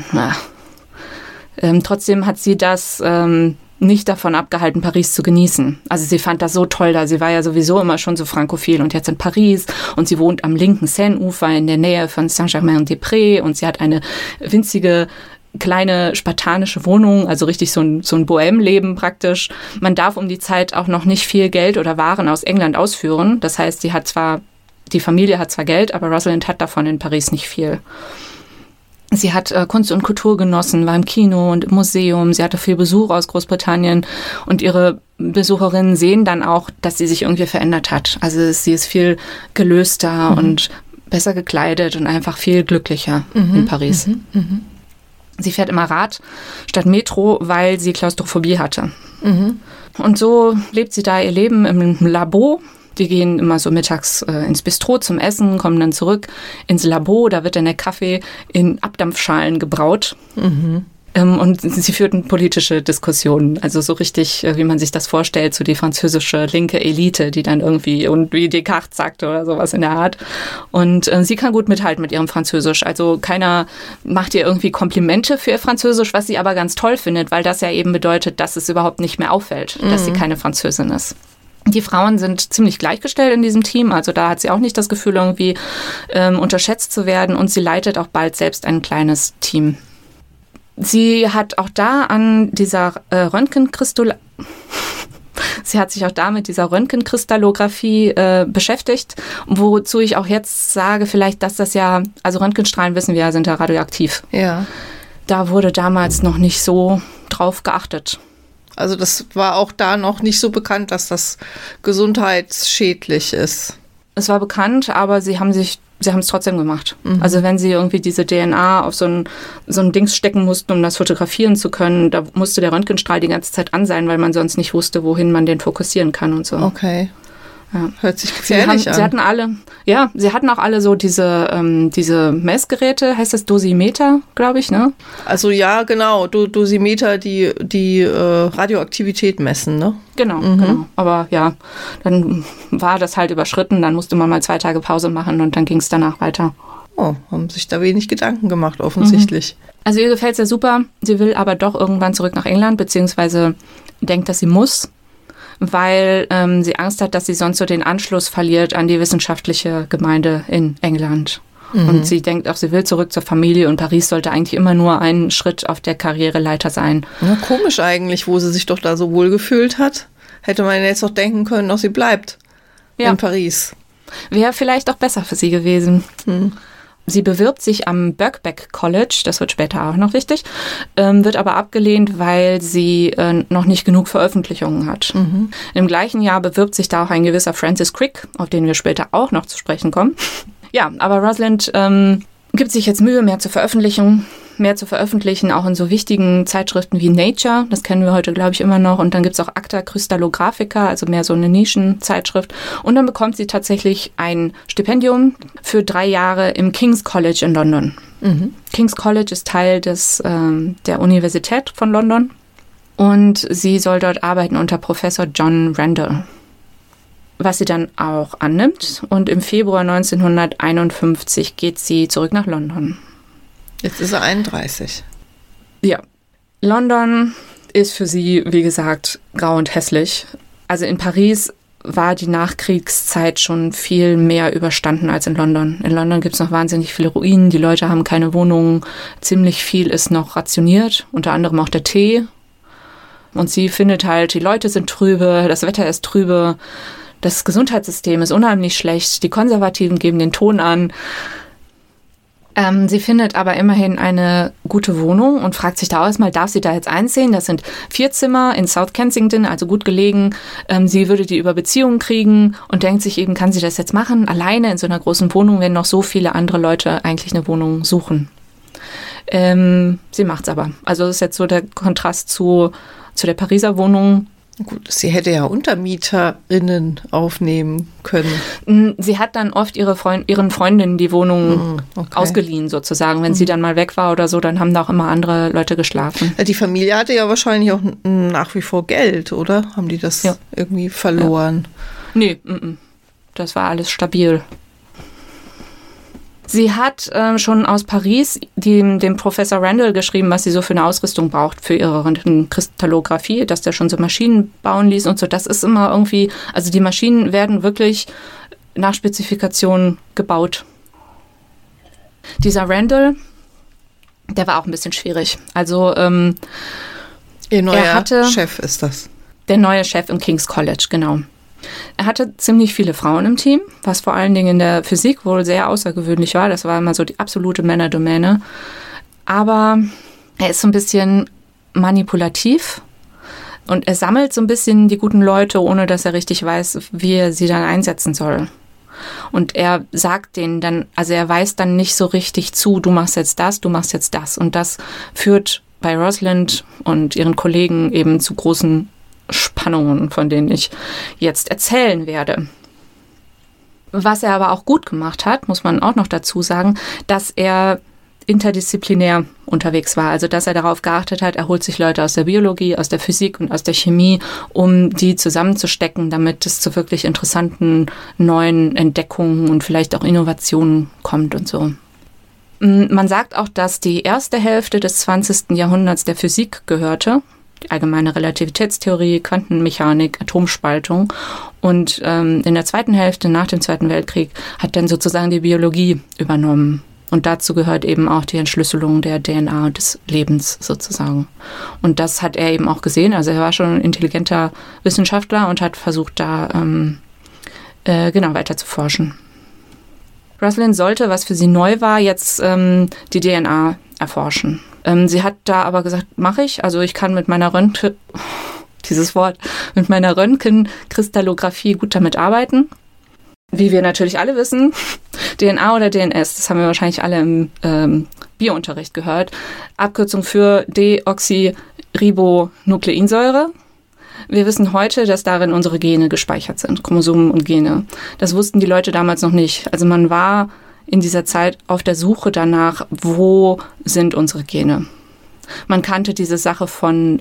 trotzdem hat sie das nicht davon abgehalten, Paris zu genießen. Also sie fand das so toll da. Sie war ja sowieso immer schon so frankophil und jetzt in Paris und sie wohnt am linken Seine-Ufer in der Nähe von Saint-Germain-des-Prés und sie hat eine winzige, kleine spartanische Wohnung, also richtig so ein Bohème-Leben praktisch. Man darf um die Zeit auch noch nicht viel Geld oder Waren aus England ausführen. Das heißt, die Familie hat zwar Geld, aber Rosalind hat davon in Paris nicht viel. Sie hat Kunst und Kultur genossen, war im Kino und im Museum. Sie hatte viel Besuch aus Großbritannien und ihre Besucherinnen sehen dann auch, dass sie sich irgendwie verändert hat. Also sie ist viel gelöster und besser gekleidet und einfach viel glücklicher in Paris. Sie fährt immer Rad statt Metro, weil sie Klaustrophobie hatte. Und so lebt sie da ihr Leben im Labo. Die gehen immer so mittags ins Bistro zum Essen, kommen dann zurück ins Labo. Da wird dann der Kaffee in Abdampfschalen gebraut. Und sie führten politische Diskussionen. Also so richtig, wie man sich das vorstellt, so die französische linke Elite, die dann irgendwie, und wie Descartes sagte oder sowas in der Art. Und sie kann gut mithalten mit ihrem Französisch. Also keiner macht ihr irgendwie Komplimente für ihr Französisch, was sie aber ganz toll findet, weil das ja eben bedeutet, dass es überhaupt nicht mehr auffällt, dass sie keine Französin ist. Die Frauen sind ziemlich gleichgestellt in diesem Team, also da hat sie auch nicht das Gefühl, irgendwie unterschätzt zu werden und sie leitet auch bald selbst ein kleines Team. Sie hat auch da an dieser Sie hat sich auch da mit dieser Röntgenkristallographie beschäftigt, wozu ich auch jetzt sage, vielleicht, dass das ja, also Röntgenstrahlen wissen wir ja, sind ja radioaktiv. Ja. Da wurde damals noch nicht so drauf geachtet. Also das war auch da noch nicht so bekannt, dass das gesundheitsschädlich ist. Es war bekannt, aber sie haben es trotzdem gemacht. Also wenn sie irgendwie diese DNA auf so ein Dings stecken mussten, um das fotografieren zu können, da musste der Röntgenstrahl die ganze Zeit an sein, weil man sonst nicht wusste, wohin man den fokussieren kann und so. Okay. Ja. Hört sich gefährlich an. Sie hatten auch alle so diese Messgeräte, heißt das Dosimeter, glaube ich, ne? Also ja, genau, Dosimeter, die Radioaktivität messen, ne? Genau. Aber ja, dann war das halt überschritten, dann musste man mal 2 Tage Pause machen und dann ging es danach weiter. Oh, haben sich da wenig Gedanken gemacht, offensichtlich. Also ihr gefällt es ja super, sie will aber doch irgendwann zurück nach England, beziehungsweise denkt, dass sie muss, weil sie Angst hat, dass sie sonst so den Anschluss verliert an die wissenschaftliche Gemeinde in England. Und sie denkt auch, sie will zurück zur Familie und Paris sollte eigentlich immer nur ein Schritt auf der Karriereleiter sein. Ja, komisch eigentlich, wo sie sich doch da so wohl gefühlt hat. Hätte man jetzt doch denken können, dass sie bleibt in Paris. Wäre vielleicht auch besser für sie gewesen. Sie bewirbt sich am Birkbeck College, das wird später auch noch wichtig, wird aber abgelehnt, weil sie noch nicht genug Veröffentlichungen hat. Im gleichen Jahr bewirbt sich da auch ein gewisser Francis Crick, auf den wir später auch noch zu sprechen kommen. Ja, aber Rosalind gibt sich jetzt Mühe, mehr zu veröffentlichen, auch in so wichtigen Zeitschriften wie Nature, das kennen wir heute, glaube ich, immer noch. Und dann gibt es auch Acta Crystallographica, also mehr so eine Nischenzeitschrift. Und dann bekommt sie tatsächlich ein Stipendium für 3 Jahre im King's College in London. King's College ist Teil der Universität von London. Und sie soll dort arbeiten unter Professor John Randall, was sie dann auch annimmt. Und im Februar 1951 geht sie zurück nach London. Jetzt ist er 31. Ja, London ist für sie, wie gesagt, grau und hässlich. Also in Paris war die Nachkriegszeit schon viel mehr überstanden als in London. In London gibt es noch wahnsinnig viele Ruinen, die Leute haben keine Wohnungen, ziemlich viel ist noch rationiert, unter anderem auch der Tee. Und sie findet halt, die Leute sind trübe, das Wetter ist trübe, das Gesundheitssystem ist unheimlich schlecht, die Konservativen geben den Ton an. Sie findet aber immerhin eine gute Wohnung und fragt sich da erstmal, darf sie da jetzt einziehen? Das sind 4 Zimmer in South Kensington, also gut gelegen. Sie würde die über Beziehungen kriegen und denkt sich eben, kann sie das jetzt machen? Alleine in so einer großen Wohnung, wenn noch so viele andere Leute eigentlich eine Wohnung suchen. Sie macht's aber. Also das ist jetzt so der Kontrast zu der Pariser Wohnung. Gut, sie hätte ja UntermieterInnen aufnehmen können. Sie hat dann oft ihren Freundinnen die Wohnung ausgeliehen sozusagen. Wenn sie dann mal weg war oder so, dann haben da auch immer andere Leute geschlafen. Die Familie hatte ja wahrscheinlich auch nach wie vor Geld, oder? Haben die das irgendwie verloren? Ja. Nee, das war alles stabil. Sie hat schon aus Paris dem Professor Randall geschrieben, was sie so für eine Ausrüstung braucht für ihre Röntgenkristallographie, dass der schon so Maschinen bauen ließ und so. Das ist immer irgendwie, also die Maschinen werden wirklich nach Spezifikation gebaut. Dieser Randall, der war auch ein bisschen schwierig. Also ihr neuer Chef ist das. Der neue Chef im King's College, genau. Er hatte ziemlich viele Frauen im Team, was vor allen Dingen in der Physik wohl sehr außergewöhnlich war. Das war immer so die absolute Männerdomäne. Aber er ist so ein bisschen manipulativ und er sammelt so ein bisschen die guten Leute, ohne dass er richtig weiß, wie er sie dann einsetzen soll. Und er sagt denen dann, also er weist dann nicht so richtig zu, du machst jetzt das, du machst jetzt das. Und das führt bei Rosalind und ihren Kollegen eben zu großen Spannungen, von denen ich jetzt erzählen werde. Was er aber auch gut gemacht hat, muss man auch noch dazu sagen, dass er interdisziplinär unterwegs war. Also dass er darauf geachtet hat, er holt sich Leute aus der Biologie, aus der Physik und aus der Chemie, um die zusammenzustecken, damit es zu wirklich interessanten neuen Entdeckungen und vielleicht auch Innovationen kommt und so. Man sagt auch, dass die erste Hälfte des 20. Jahrhunderts der Physik gehörte. Die allgemeine Relativitätstheorie, Quantenmechanik, Atomspaltung. Und in der zweiten Hälfte nach dem Zweiten Weltkrieg hat dann sozusagen die Biologie übernommen. Und dazu gehört eben auch die Entschlüsselung der DNA und des Lebens sozusagen. Und das hat er eben auch gesehen. Also er war schon ein intelligenter Wissenschaftler und hat versucht, da weiter zu forschen. Rosalind sollte, was für sie neu war, jetzt die DNA erforschen. Sie hat da aber gesagt, mache ich. Also ich kann mit meiner Röntgenkristallographie gut damit arbeiten. Wie wir natürlich alle wissen, DNA oder DNS, das haben wir wahrscheinlich alle im Biounterricht gehört. Abkürzung für Deoxyribonukleinsäure. Wir wissen heute, dass darin unsere Gene gespeichert sind, Chromosomen und Gene. Das wussten die Leute damals noch nicht. Also man war in dieser Zeit auf der Suche danach, wo sind unsere Gene. Man kannte diese Sache von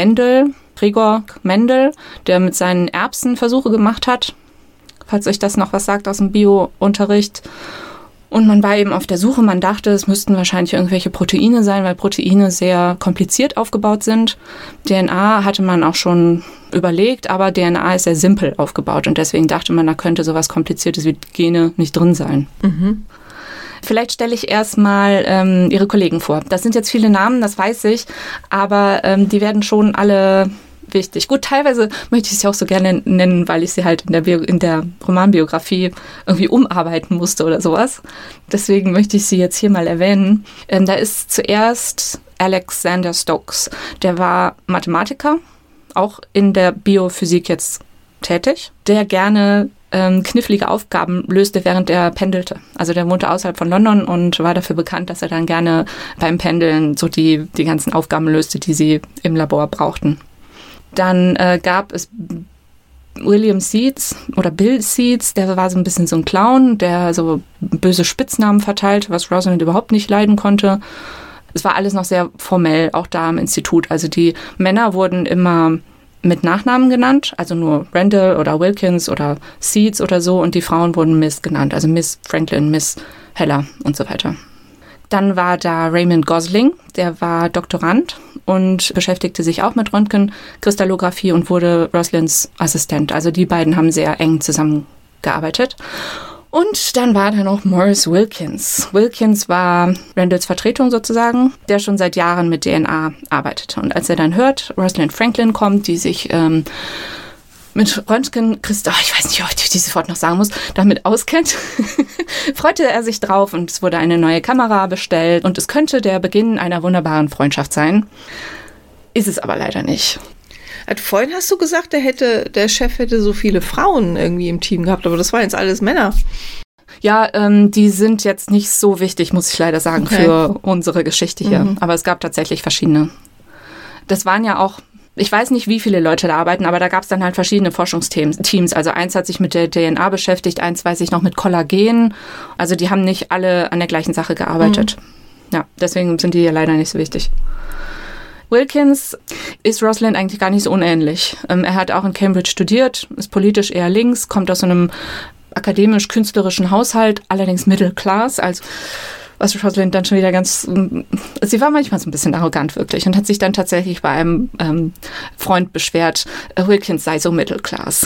Gregor Mendel, der mit seinen Erbsen Versuche gemacht hat, falls euch das noch was sagt aus dem Bio-Unterricht. Und man war eben auf der Suche, man dachte, es müssten wahrscheinlich irgendwelche Proteine sein, weil Proteine sehr kompliziert aufgebaut sind. DNA hatte man auch schon überlegt, aber DNA ist sehr simpel aufgebaut und deswegen dachte man, da könnte sowas Kompliziertes wie Gene nicht drin sein. Mhm. Vielleicht stelle ich erstmal Ihre Kollegen vor. Das sind jetzt viele Namen, das weiß ich, aber die werden schon alle wichtig. Gut, teilweise möchte ich sie auch so gerne nennen, weil ich sie halt in der Romanbiografie irgendwie umarbeiten musste oder sowas. Deswegen möchte ich sie jetzt hier mal erwähnen. Da ist zuerst Alexander Stokes. Der war Mathematiker, auch in der Biophysik jetzt tätig, der gerne knifflige Aufgaben löste, während er pendelte. Also der wohnte außerhalb von London und war dafür bekannt, dass er dann gerne beim Pendeln so die ganzen Aufgaben löste, die sie im Labor brauchten. Dann gab es William Seeds oder Bill Seeds, der war so ein bisschen so ein Clown, der so böse Spitznamen verteilt, was Rosalind überhaupt nicht leiden konnte. Es war alles noch sehr formell, auch da im Institut. Also die Männer wurden immer mit Nachnamen genannt, also nur Randall oder Wilkins oder Seeds oder so, und die Frauen wurden Miss genannt, also Miss Franklin, Miss Heller und so weiter. Dann war da Raymond Gosling, der war Doktorand und beschäftigte sich auch mit Röntgenkristallographie und wurde Rosalinds Assistent. Also die beiden haben sehr eng zusammengearbeitet. Und dann war da noch Maurice Wilkins. Wilkins war Randalls Vertretung sozusagen, der schon seit Jahren mit DNA arbeitete. Und als er dann hört, Rosalind Franklin kommt, die sich mit Röntgen, ich weiß nicht, ob ich dieses Wort noch sagen muss, damit auskennt, freute er sich drauf und es wurde eine neue Kamera bestellt und es könnte der Beginn einer wunderbaren Freundschaft sein. Ist es aber leider nicht. Vorhin hast du gesagt, der Chef hätte so viele Frauen irgendwie im Team gehabt, aber das waren jetzt alles Männer. Ja, die sind jetzt nicht so wichtig, muss ich leider sagen, für unsere Geschichte hier. Aber es gab tatsächlich verschiedene. Das waren ja auch, ich weiß nicht, wie viele Leute da arbeiten, aber da gab es dann halt verschiedene Forschungsteams. Also eins hat sich mit der DNA beschäftigt, eins weiß ich noch mit Kollagen. Also die haben nicht alle an der gleichen Sache gearbeitet. Ja, deswegen sind die hier leider nicht so wichtig. Wilkins ist Rosalind eigentlich gar nicht so unähnlich. Er hat auch in Cambridge studiert, ist politisch eher links, kommt aus so einem akademisch-künstlerischen Haushalt, allerdings Middle Class, also was Rosalind dann schon wieder sie war manchmal so ein bisschen arrogant wirklich und hat sich dann tatsächlich bei einem Freund beschwert, Wilkins sei so Middle Class.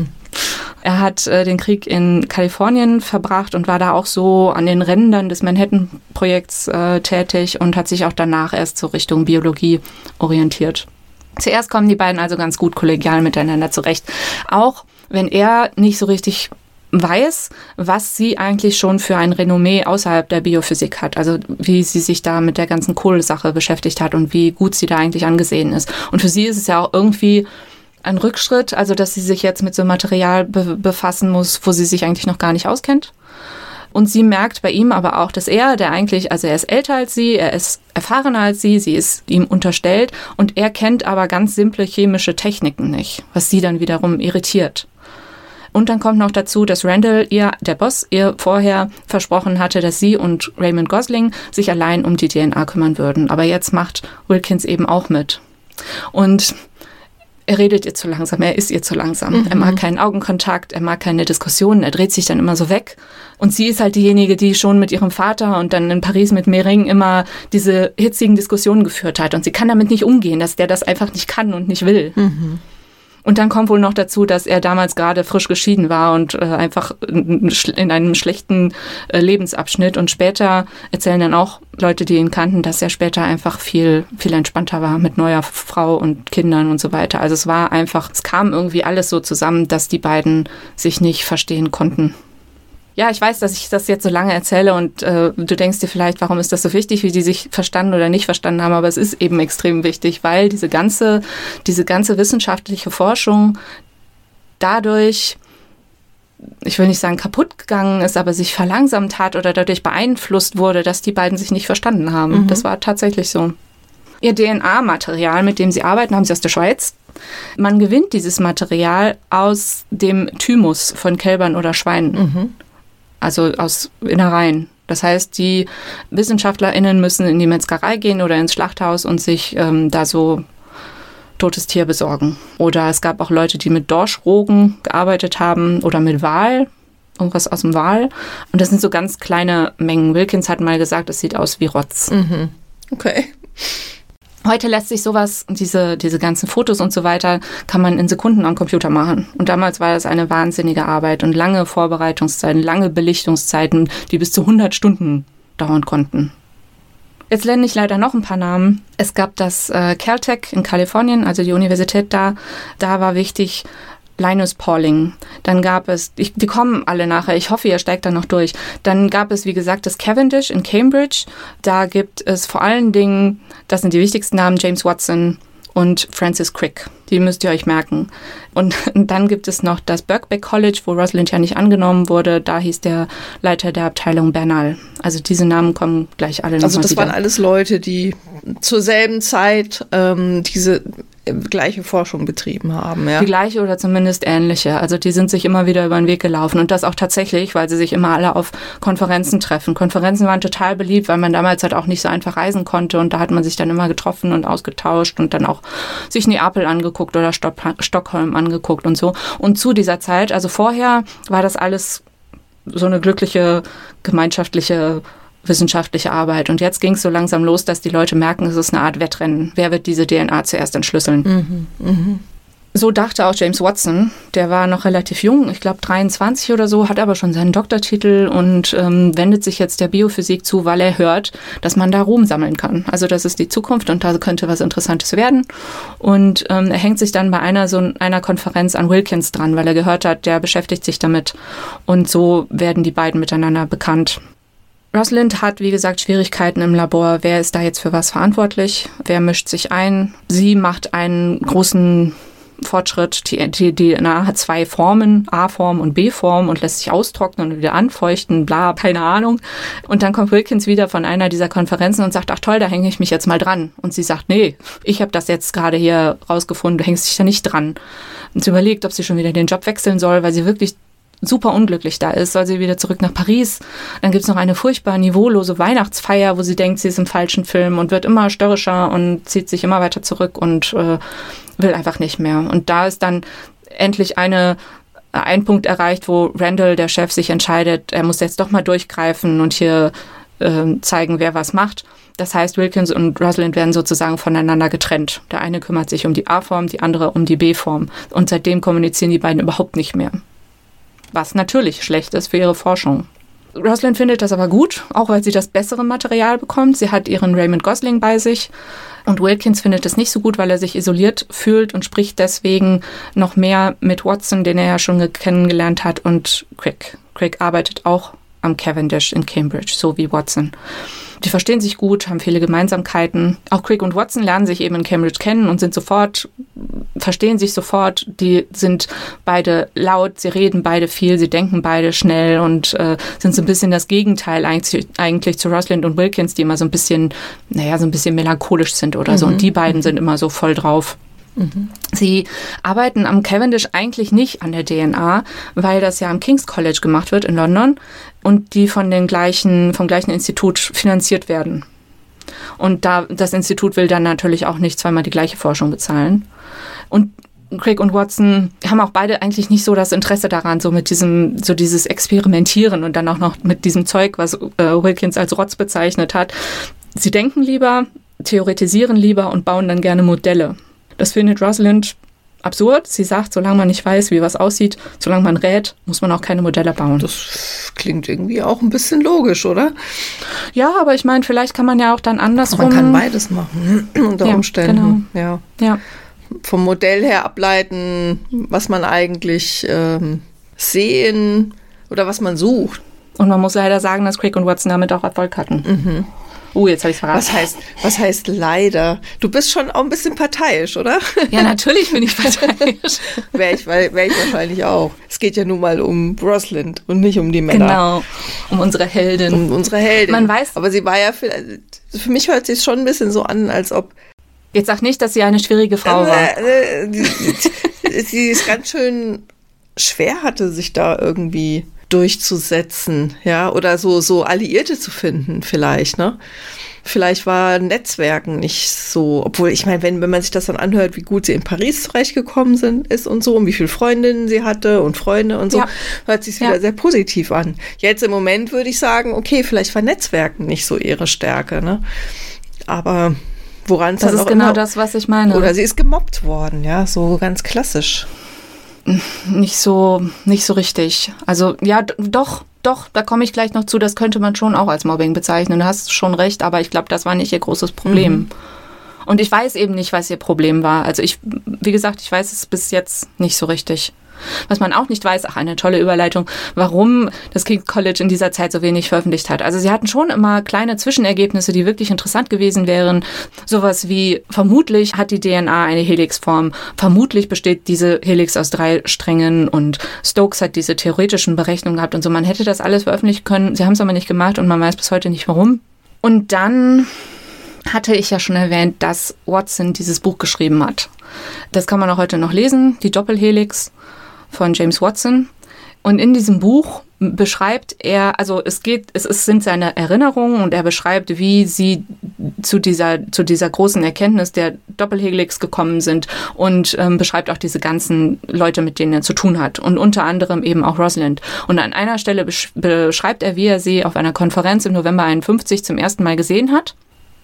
Er hat den Krieg in Kalifornien verbracht und war da auch so an den Rändern des Manhattan-Projekts tätig und hat sich auch danach erst so Richtung Biologie orientiert. Zuerst kommen die beiden also ganz gut kollegial miteinander zurecht, auch wenn er nicht so richtig weiß, was sie eigentlich schon für ein Renommee außerhalb der Biophysik hat. Also wie sie sich da mit der ganzen Kohlesache beschäftigt hat und wie gut sie da eigentlich angesehen ist. Und für sie ist es ja auch irgendwie ein Rückschritt, also dass sie sich jetzt mit so Material befassen muss, wo sie sich eigentlich noch gar nicht auskennt. Und sie merkt bei ihm aber auch, dass er ist älter als sie, er ist erfahrener als sie ist ihm unterstellt und er kennt aber ganz simple chemische Techniken nicht, was sie dann wiederum irritiert. Und dann kommt noch dazu, dass Randall, der Boss, ihr vorher versprochen hatte, dass sie und Raymond Gosling sich allein um die DNA kümmern würden. Aber jetzt macht Wilkins eben auch mit. Und er redet ihr zu langsam, er ist ihr zu langsam. Er mag keinen Augenkontakt, er mag keine Diskussionen, er dreht sich dann immer so weg. Und sie ist halt diejenige, die schon mit ihrem Vater und dann in Paris mit Mering immer diese hitzigen Diskussionen geführt hat. Und sie kann damit nicht umgehen, dass der das einfach nicht kann und nicht will. Und dann kommt wohl noch dazu, dass er damals gerade frisch geschieden war und einfach in einem schlechten Lebensabschnitt. Und später erzählen dann auch Leute, die ihn kannten, dass er später einfach viel, viel entspannter war mit neuer Frau und Kindern und so weiter. Also es kam irgendwie alles so zusammen, dass die beiden sich nicht verstehen konnten. Ja, ich weiß, dass ich das jetzt so lange erzähle und du denkst dir vielleicht, warum ist das so wichtig, wie die sich verstanden oder nicht verstanden haben, aber es ist eben extrem wichtig, weil diese ganze wissenschaftliche Forschung dadurch, ich will nicht sagen kaputt gegangen ist, aber sich verlangsamt hat oder dadurch beeinflusst wurde, dass die beiden sich nicht verstanden haben. Das war tatsächlich so. Ihr DNA-Material, mit dem sie arbeiten, haben sie aus der Schweiz. Man gewinnt dieses Material aus dem Thymus von Kälbern oder Schweinen. Also aus Innereien. Das heißt, die WissenschaftlerInnen müssen in die Metzgerei gehen oder ins Schlachthaus und sich da so totes Tier besorgen. Oder es gab auch Leute, die mit Dorschrogen gearbeitet haben oder mit Wal, irgendwas aus dem Wal. Und das sind so ganz kleine Mengen. Wilkins hat mal gesagt, es sieht aus wie Rotz. Okay. Heute lässt sich sowas, diese ganzen Fotos und so weiter, kann man in Sekunden am Computer machen. Und damals war das eine wahnsinnige Arbeit und lange Vorbereitungszeiten, lange Belichtungszeiten, die bis zu 100 Stunden dauern konnten. Jetzt nenne ich leider noch ein paar Namen. Es gab das Caltech in Kalifornien, also die Universität da. Da war wichtig Linus Pauling. Dann gab es, die kommen alle nachher, ich hoffe, ihr steigt da noch durch. Dann gab es, wie gesagt, das Cavendish in Cambridge. Da gibt es vor allen Dingen, das sind die wichtigsten Namen, James Watson und Francis Crick. Die müsst ihr euch merken. Und dann gibt es noch das Birkbeck College, wo Rosalind ja nicht angenommen wurde. Da hieß der Leiter der Abteilung Bernal. Also diese Namen kommen gleich alle noch mal wieder. Also das waren alles Leute, die zur selben Zeit diese gleiche Forschung betrieben haben. Ja. Die gleiche oder zumindest ähnliche. Also die sind sich immer wieder über den Weg gelaufen. Und das auch tatsächlich, weil sie sich immer alle auf Konferenzen treffen. Konferenzen waren total beliebt, weil man damals halt auch nicht so einfach reisen konnte. Und da hat man sich dann immer getroffen und ausgetauscht und dann auch sich Neapel angeguckt oder Stockholm angeguckt und so. Und zu dieser Zeit, also vorher war das alles so eine glückliche, gemeinschaftliche, wissenschaftliche Arbeit. Und jetzt ging es so langsam los, dass die Leute merken, es ist eine Art Wettrennen. Wer wird diese DNA zuerst entschlüsseln? So dachte auch James Watson. Der war noch relativ jung, ich glaube 23 oder so, hat aber schon seinen Doktortitel und wendet sich jetzt der Biophysik zu, weil er hört, dass man da Ruhm sammeln kann. Also das ist die Zukunft und da könnte was Interessantes werden. Und er hängt sich dann bei einer Konferenz an Wilkins dran, weil er gehört hat, der beschäftigt sich damit. Und so werden die beiden miteinander bekannt. Rosalind hat, wie gesagt, Schwierigkeiten im Labor. Wer ist da jetzt für was verantwortlich? Wer mischt sich ein? Sie macht einen großen Fortschritt. Die DNA hat 2 Formen, A-Form und B-Form und lässt sich austrocknen und wieder anfeuchten, bla, keine Ahnung. Und dann kommt Wilkins wieder von einer dieser Konferenzen und sagt, ach toll, da hänge ich mich jetzt mal dran. Und sie sagt, nee, ich habe das jetzt gerade hier rausgefunden, du hängst dich da nicht dran. Und sie überlegt, ob sie schon wieder den Job wechseln soll, weil sie wirklich super unglücklich da ist, soll sie wieder zurück nach Paris. Dann gibt's noch eine furchtbar niveaulose Weihnachtsfeier, wo sie denkt, sie ist im falschen Film und wird immer störrischer und zieht sich immer weiter zurück und will einfach nicht mehr. Und da ist dann endlich ein Punkt erreicht, wo Randall, der Chef, sich entscheidet, er muss jetzt doch mal durchgreifen und hier zeigen, wer was macht. Das heißt, Wilkins und Rosalind werden sozusagen voneinander getrennt. Der eine kümmert sich um die A-Form, die andere um die B-Form. Und seitdem kommunizieren die beiden überhaupt nicht mehr. Was natürlich schlecht ist für ihre Forschung. Rosalind findet das aber gut, auch weil sie das bessere Material bekommt. Sie hat ihren Raymond Gosling bei sich. Und Wilkins findet es nicht so gut, weil er sich isoliert fühlt und spricht deswegen noch mehr mit Watson, den er ja schon kennengelernt hat, und Crick. Crick arbeitet auch am Cavendish in Cambridge, so wie Watson. Die verstehen sich gut, haben viele Gemeinsamkeiten. Auch Crick und Watson lernen sich eben in Cambridge kennen und verstehen sich sofort. Die sind beide laut, sie reden beide viel, sie denken beide schnell und sind so ein bisschen das Gegenteil eigentlich zu Rosalind und Wilkins, die immer so ein bisschen melancholisch sind oder so. Und die beiden sind immer so voll drauf. Sie arbeiten am Cavendish eigentlich nicht an der DNA, weil das ja am King's College gemacht wird in London und die vom gleichen Institut finanziert werden. Und das Institut will dann natürlich auch nicht zweimal die gleiche Forschung bezahlen. Und Crick und Watson haben auch beide eigentlich nicht so das Interesse daran, so dieses Experimentieren und dann auch noch mit diesem Zeug, was Wilkins als Rotz bezeichnet hat. Sie denken lieber, theoretisieren lieber und bauen dann gerne Modelle. Das findet Rosalind absurd. Sie sagt, solange man nicht weiß, wie was aussieht, solange man rät, muss man auch keine Modelle bauen. Das klingt irgendwie auch ein bisschen logisch, oder? Ja, aber ich meine, vielleicht kann man ja auch dann andersrum. Man kann beides machen, unter Umständen. Genau. Ja. Vom Modell her ableiten, was man eigentlich sehen oder was man sucht. Und man muss leider sagen, dass Crick und Watson damit auch Erfolg hatten. Jetzt habe ich es verraten. Was heißt leider? Du bist schon auch ein bisschen parteiisch, oder? Ja, natürlich bin ich parteiisch. Wär ich wahrscheinlich auch. Es geht ja nun mal um Rosalind und nicht um die Männer. Genau, um unsere Heldin. Man weiß. Aber sie war ja, für mich hört sich schon ein bisschen so an, als ob... Jetzt sag nicht, dass sie eine schwierige Frau war. Sie ist ganz schön schwer hatte, sich da irgendwie durchzusetzen, ja, oder so Alliierte zu finden vielleicht, ne? Vielleicht war Netzwerken nicht so, obwohl, ich meine, wenn man sich das dann anhört, wie gut sie in Paris zurechtgekommen ist und so, und wie viele Freundinnen sie hatte und Freunde und so, hört sich wieder sehr positiv an. Jetzt im Moment würde ich sagen, okay, vielleicht war Netzwerken nicht so ihre Stärke, ne? Aber woran es dann auch Das ist genau das, was ich meine. Oder sie ist gemobbt worden, ja, so ganz klassisch. Nicht so richtig. Also ja, doch, da komme ich gleich noch zu. Das könnte man schon auch als Mobbing bezeichnen. Du hast schon recht, aber ich glaube, das war nicht ihr großes Problem. Und ich weiß eben nicht, was ihr Problem war. Also wie gesagt, ich weiß es bis jetzt nicht so richtig. Was man auch nicht weiß, eine tolle Überleitung, warum das King's College in dieser Zeit so wenig veröffentlicht hat. Also sie hatten schon immer kleine Zwischenergebnisse, die wirklich interessant gewesen wären. Sowas wie, vermutlich hat die DNA eine Helixform. Vermutlich besteht diese Helix aus 3 Strängen und Stokes hat diese theoretischen Berechnungen gehabt und so. Man hätte das alles veröffentlichen können. Sie haben es aber nicht gemacht und man weiß bis heute nicht, warum. Und dann hatte ich ja schon erwähnt, dass Watson dieses Buch geschrieben hat. Das kann man auch heute noch lesen, die Doppelhelix von James Watson. Und in diesem Buch beschreibt er, also es sind seine Erinnerungen und er beschreibt, wie sie zu dieser großen Erkenntnis der Doppelhelix gekommen sind und beschreibt auch diese ganzen Leute, mit denen er zu tun hat und unter anderem eben auch Rosalind. Und an einer Stelle beschreibt er, wie er sie auf einer Konferenz im November 51 zum ersten Mal gesehen hat.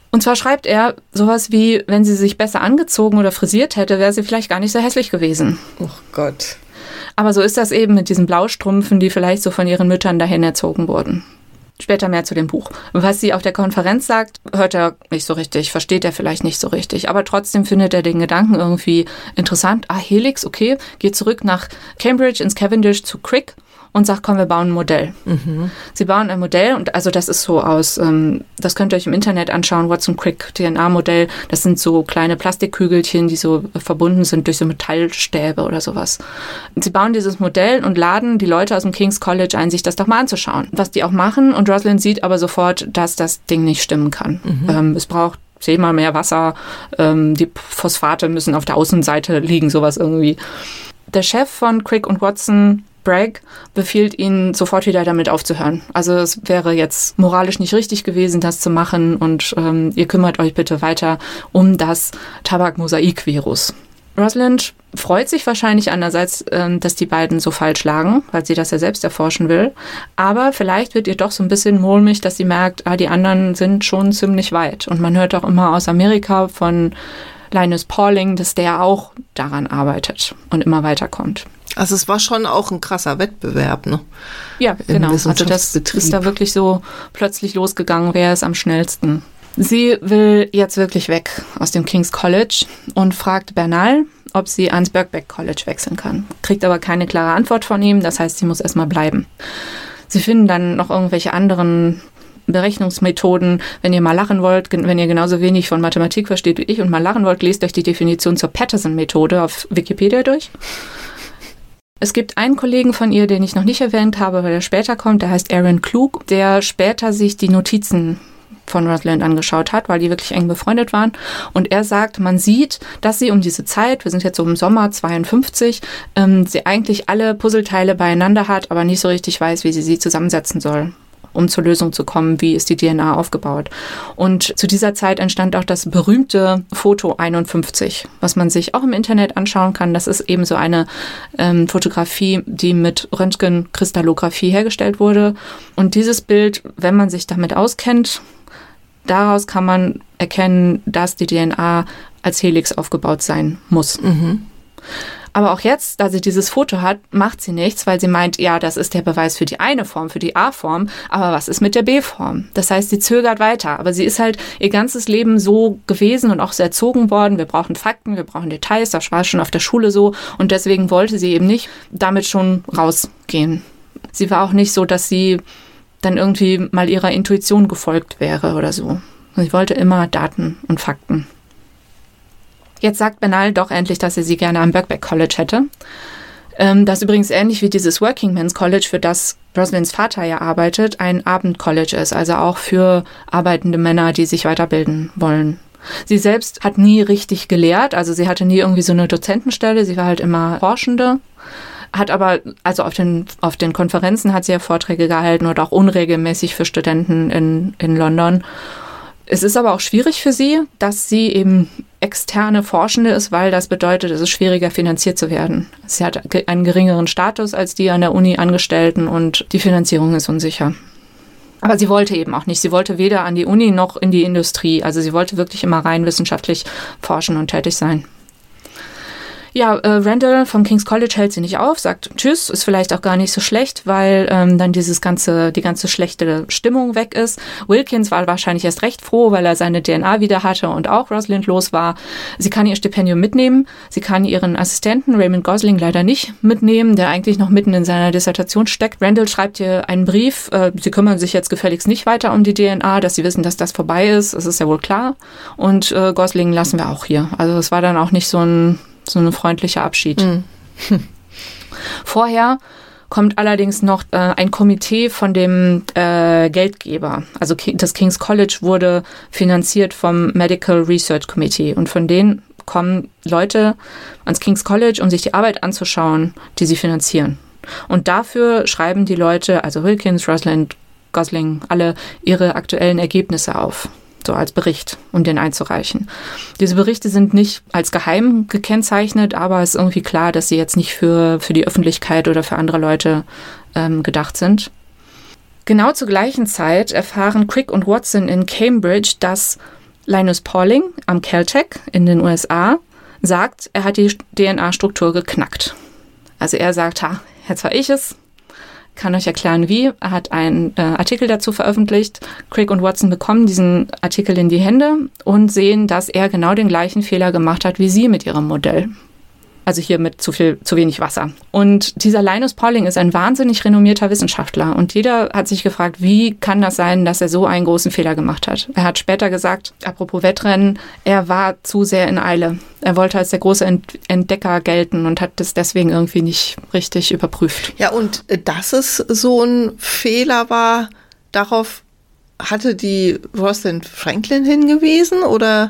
Und zwar schreibt er sowas wie, wenn sie sich besser angezogen oder frisiert hätte, wäre sie vielleicht gar nicht so hässlich gewesen. Oh Gott. Aber so ist das eben mit diesen Blaustrümpfen, die vielleicht so von ihren Müttern dahin erzogen wurden. Später mehr zu dem Buch. Was sie auf der Konferenz sagt, hört er nicht so richtig, versteht er vielleicht nicht so richtig. Aber trotzdem findet er den Gedanken irgendwie interessant. Helix, okay, geht zurück nach Cambridge ins Cavendish zu Crick und sagt, komm, wir bauen ein Modell. Mhm. Sie bauen ein Modell und also das ist so aus, das könnt ihr euch im Internet anschauen, Watson-Crick DNA-Modell. Das sind so kleine Plastikkügelchen, die so verbunden sind durch so Metallstäbe oder sowas. Und sie bauen dieses Modell und laden die Leute aus dem King's College ein, sich das doch mal anzuschauen. Was die auch machen, und Rosalind sieht aber sofort, dass das Ding nicht stimmen kann. Mhm. Es braucht 10-mal mehr Wasser, die Phosphate müssen auf der Außenseite liegen, sowas irgendwie. Der Chef von Crick und Watson, Bragg, befiehlt ihnen, sofort wieder damit aufzuhören. Also es wäre jetzt moralisch nicht richtig gewesen, das zu machen und ihr kümmert euch bitte weiter um das Tabakmosaik-Virus. Rosalind freut sich wahrscheinlich einerseits, dass die beiden so falsch lagen, weil sie das ja selbst erforschen will. Aber vielleicht wird ihr doch so ein bisschen mulmig, dass sie merkt, die anderen sind schon ziemlich weit. Und man hört auch immer aus Amerika von Linus Pauling, dass der auch daran arbeitet und immer weiterkommt. Also es war schon auch ein krasser Wettbewerb, ne? Ja, genau. Also das ist da wirklich so plötzlich losgegangen, wer ist am schnellsten. Sie will jetzt wirklich weg aus dem King's College und fragt Bernal, ob sie ans Birkbeck College wechseln kann. Kriegt aber keine klare Antwort von ihm, das heißt, sie muss erstmal bleiben. Sie finden dann noch irgendwelche anderen Berechnungsmethoden. Wenn ihr mal lachen wollt, wenn ihr genauso wenig von Mathematik versteht wie ich und mal lachen wollt, lest euch die Definition zur Patterson-Methode auf Wikipedia durch. Es gibt einen Kollegen von ihr, den ich noch nicht erwähnt habe, weil er später kommt, der heißt Aaron Klug, der später sich die Notizen von Rosalind angeschaut hat, weil die wirklich eng befreundet waren. Und er sagt, man sieht, dass sie um diese Zeit, wir sind jetzt so im Sommer 52, sie eigentlich alle Puzzleteile beieinander hat, aber nicht so richtig weiß, wie sie zusammensetzen soll, um zur Lösung zu kommen, wie ist die DNA aufgebaut. Und zu dieser Zeit entstand auch das berühmte Foto 51, was man sich auch im Internet anschauen kann. Das ist eben so eine Fotografie, die mit Röntgenkristallographie hergestellt wurde. Und dieses Bild, wenn man sich damit auskennt, daraus kann man erkennen, dass die DNA als Helix aufgebaut sein muss. Mhm. Aber auch jetzt, da sie dieses Foto hat, macht sie nichts, weil sie meint, ja, das ist der Beweis für die eine Form, für die A-Form, aber was ist mit der B-Form? Das heißt, sie zögert weiter, aber sie ist halt ihr ganzes Leben so gewesen und auch so erzogen worden, wir brauchen Fakten, wir brauchen Details, das war schon auf der Schule so und deswegen wollte sie eben nicht damit schon rausgehen. Sie war auch nicht so, dass sie dann irgendwie mal ihrer Intuition gefolgt wäre oder so. Sie wollte immer Daten und Fakten. Jetzt sagt Bernal doch endlich, dass er sie gerne am Birkbeck College hätte. Das übrigens ähnlich wie dieses Working Men's College, für das Rosalinds Vater ja arbeitet, ein Abendcollege ist, also auch für arbeitende Männer, die sich weiterbilden wollen. Sie selbst hat nie richtig gelehrt, also sie hatte nie irgendwie so eine Dozentenstelle, sie war halt immer Forschende. Hat aber, also auf den Konferenzen hat sie ja Vorträge gehalten oder auch unregelmäßig für Studenten in London. Es ist aber auch schwierig für sie, dass sie eben externe Forschende ist, weil das bedeutet, es ist schwieriger finanziert zu werden. Sie hat einen geringeren Status als die an der Uni Angestellten und die Finanzierung ist unsicher. Aber sie wollte eben auch nicht. Sie wollte weder an die Uni noch in die Industrie. Also sie wollte wirklich immer rein wissenschaftlich forschen und tätig sein. Ja, Randall vom King's College hält sie nicht auf, sagt Tschüss, ist vielleicht auch gar nicht so schlecht, weil dann die ganze schlechte Stimmung weg ist. Wilkins war wahrscheinlich erst recht froh, weil er seine DNA wieder hatte und auch Rosalind los war. Sie kann ihr Stipendium mitnehmen, sie kann ihren Assistenten Raymond Gosling leider nicht mitnehmen, der eigentlich noch mitten in seiner Dissertation steckt. Randall schreibt ihr einen Brief, sie kümmern sich jetzt gefälligst nicht weiter um die DNA, dass sie wissen, dass das vorbei ist, das ist ja wohl klar. Und Gosling lassen wir auch hier. Also es war dann auch nicht so ein freundlicher Abschied. Vorher kommt allerdings noch ein Komitee von dem Geldgeber. Also das King's College wurde finanziert vom Medical Research Committee und von denen kommen Leute ans King's College, um sich die Arbeit anzuschauen, die sie finanzieren. Und dafür schreiben die Leute, also Wilkins, Rosalind, Gosling, alle ihre aktuellen Ergebnisse auf. So als Bericht, um den einzureichen. Diese Berichte sind nicht als geheim gekennzeichnet, aber es ist irgendwie klar, dass sie jetzt nicht für die Öffentlichkeit oder für andere Leute gedacht sind. Genau zur gleichen Zeit erfahren Crick und Watson in Cambridge, dass Linus Pauling am Caltech in den USA sagt, er hat die DNA-Struktur geknackt. Also er sagt, jetzt war ich es, kann euch erklären wie. Er hat einen Artikel dazu veröffentlicht. Crick und Watson bekommen diesen Artikel in die Hände und sehen, dass er genau den gleichen Fehler gemacht hat wie sie mit ihrem Modell. Also hier mit zu wenig Wasser. Und dieser Linus Pauling ist ein wahnsinnig renommierter Wissenschaftler. Und jeder hat sich gefragt, wie kann das sein, dass er so einen großen Fehler gemacht hat? Er hat später gesagt, apropos Wettrennen, er war zu sehr in Eile. Er wollte als der große Entdecker gelten und hat das deswegen irgendwie nicht richtig überprüft. Ja, und dass es so ein Fehler war, darauf hatte die Rosalind Franklin hingewiesen oder...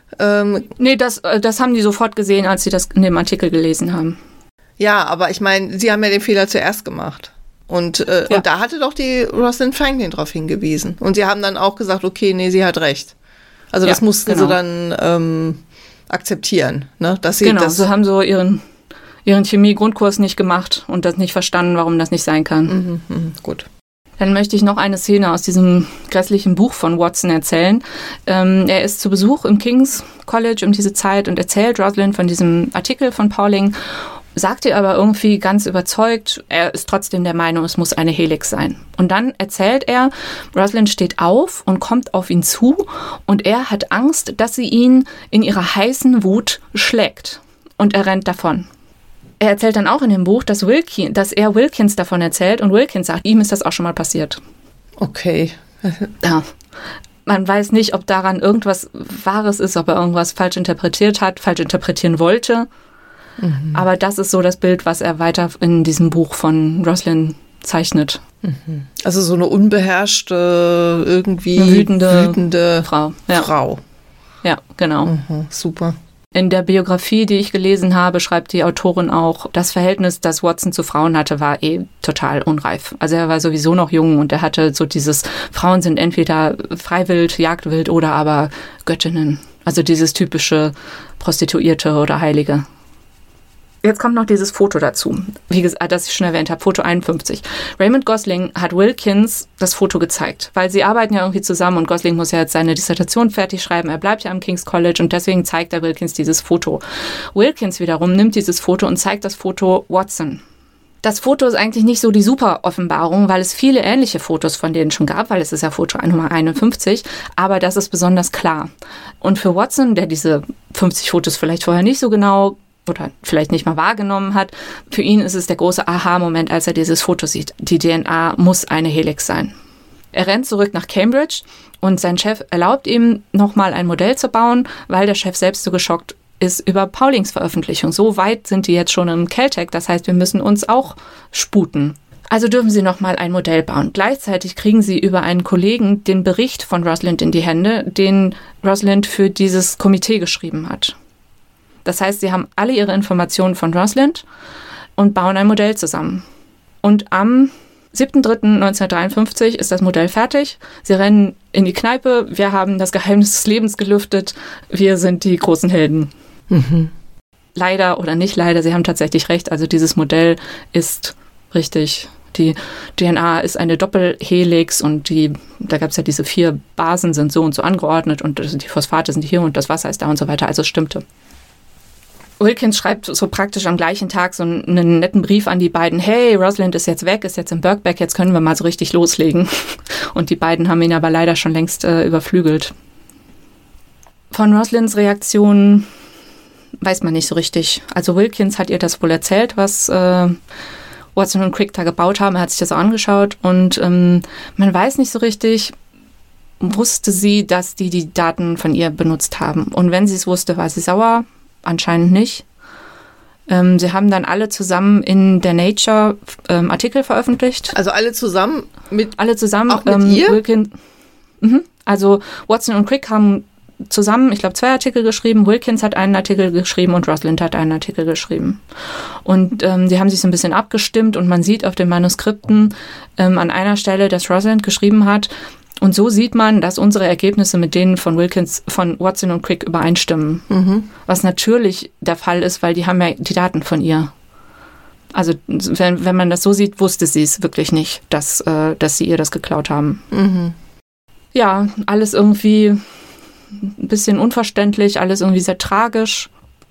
Nee, das haben die sofort gesehen, als sie das in dem Artikel gelesen haben. Ja, aber ich meine, sie haben ja den Fehler zuerst gemacht. Und da hatte doch die Rosalind Franklin darauf hingewiesen. Und sie haben dann auch gesagt, okay, nee, sie hat recht. Also das mussten sie dann akzeptieren. Ne? Dass sie sie haben so ihren Chemie-Grundkurs nicht gemacht und das nicht verstanden, warum das nicht sein kann. Gut. Dann möchte ich noch eine Szene aus diesem grässlichen Buch von Watson erzählen. Er ist zu Besuch im King's College um diese Zeit und erzählt Rosalind von diesem Artikel von Pauling, sagt ihr aber irgendwie ganz überzeugt, er ist trotzdem der Meinung, es muss eine Helix sein. Und dann erzählt er, Rosalind steht auf und kommt auf ihn zu und er hat Angst, dass sie ihn in ihrer heißen Wut schlägt. Und er rennt davon. Er erzählt dann auch in dem Buch, dass er Wilkins davon erzählt und Wilkins sagt, ihm ist das auch schon mal passiert. Okay. Ja. Man weiß nicht, ob daran irgendwas Wahres ist, ob er irgendwas falsch interpretiert hat, falsch interpretieren wollte. Aber das ist so das Bild, was er weiter in diesem Buch von Rosalind zeichnet. Also so eine unbeherrschte, irgendwie wütende Frau. Ja, genau. Super. In der Biografie, die ich gelesen habe, schreibt die Autorin auch, das Verhältnis, das Watson zu Frauen hatte, war total unreif. Also er war sowieso noch jung und er hatte so dieses, Frauen sind entweder Freiwild, Jagdwild oder aber Göttinnen. Also dieses typische Prostituierte oder Heilige. Jetzt kommt noch dieses Foto dazu, wie gesagt, das ich schon erwähnt habe, Foto 51. Raymond Gosling hat Wilkins das Foto gezeigt, weil sie arbeiten ja irgendwie zusammen und Gosling muss ja jetzt seine Dissertation fertig schreiben, er bleibt ja am King's College und deswegen zeigt er Wilkins dieses Foto. Wilkins wiederum nimmt dieses Foto und zeigt das Foto Watson. Das Foto ist eigentlich nicht so die super Offenbarung, weil es viele ähnliche Fotos von denen schon gab, weil es ist ja Foto Nummer 51, aber das ist besonders klar. Und für Watson, der diese 50 Fotos vielleicht vorher nicht so genau oder vielleicht nicht mal wahrgenommen hat, für ihn ist es der große Aha-Moment, als er dieses Foto sieht. Die DNA muss eine Helix sein. Er rennt zurück nach Cambridge und sein Chef erlaubt ihm, nochmal ein Modell zu bauen, weil der Chef selbst so geschockt ist über Paulings Veröffentlichung. So weit sind die jetzt schon im Caltech, das heißt, wir müssen uns auch sputen. Also dürfen sie nochmal ein Modell bauen. Gleichzeitig kriegen sie über einen Kollegen den Bericht von Rosalind in die Hände, den Rosalind für dieses Komitee geschrieben hat. Das heißt, sie haben alle ihre Informationen von Rosalind und bauen ein Modell zusammen. Und am 7.3.1953 ist das Modell fertig. Sie rennen in die Kneipe. Wir haben das Geheimnis des Lebens gelüftet. Wir sind die großen Helden. Leider oder nicht leider, sie haben tatsächlich recht. Also dieses Modell ist richtig. Die DNA ist eine Doppelhelix und da gab es ja diese 4 Basen, sind so und so angeordnet und die Phosphate sind hier und das Wasser ist da und so weiter. Also es stimmte. Wilkins schreibt so praktisch am gleichen Tag so einen netten Brief an die beiden. Hey, Rosalind ist jetzt weg, ist jetzt in Birkbeck, jetzt können wir mal so richtig loslegen. Und die beiden haben ihn aber leider schon längst überflügelt. Von Rosalinds Reaktion weiß man nicht so richtig. Also Wilkins hat ihr das wohl erzählt, was Watson und Crick da gebaut haben. Er hat sich das auch angeschaut und man weiß nicht so richtig, wusste sie, dass die Daten von ihr benutzt haben. Und wenn sie es wusste, war sie sauer. Anscheinend nicht. Sie haben dann alle zusammen in der Nature Artikel veröffentlicht. Also alle zusammen? Alle zusammen. Auch mit ihr? Wilkins, also Watson und Crick haben zusammen, ich glaube, 2 Artikel geschrieben. Wilkins hat einen Artikel geschrieben und Rosalind hat einen Artikel geschrieben. Und die haben sich so ein bisschen abgestimmt und man sieht auf den Manuskripten an einer Stelle, dass Rosalind geschrieben hat, und so sieht man, dass unsere Ergebnisse mit denen von Watson und Crick übereinstimmen. Was natürlich der Fall ist, weil die haben ja die Daten von ihr. Also wenn man das so sieht, wusste sie es wirklich nicht, dass sie ihr das geklaut haben. Ja, alles irgendwie ein bisschen unverständlich, alles irgendwie sehr tragisch.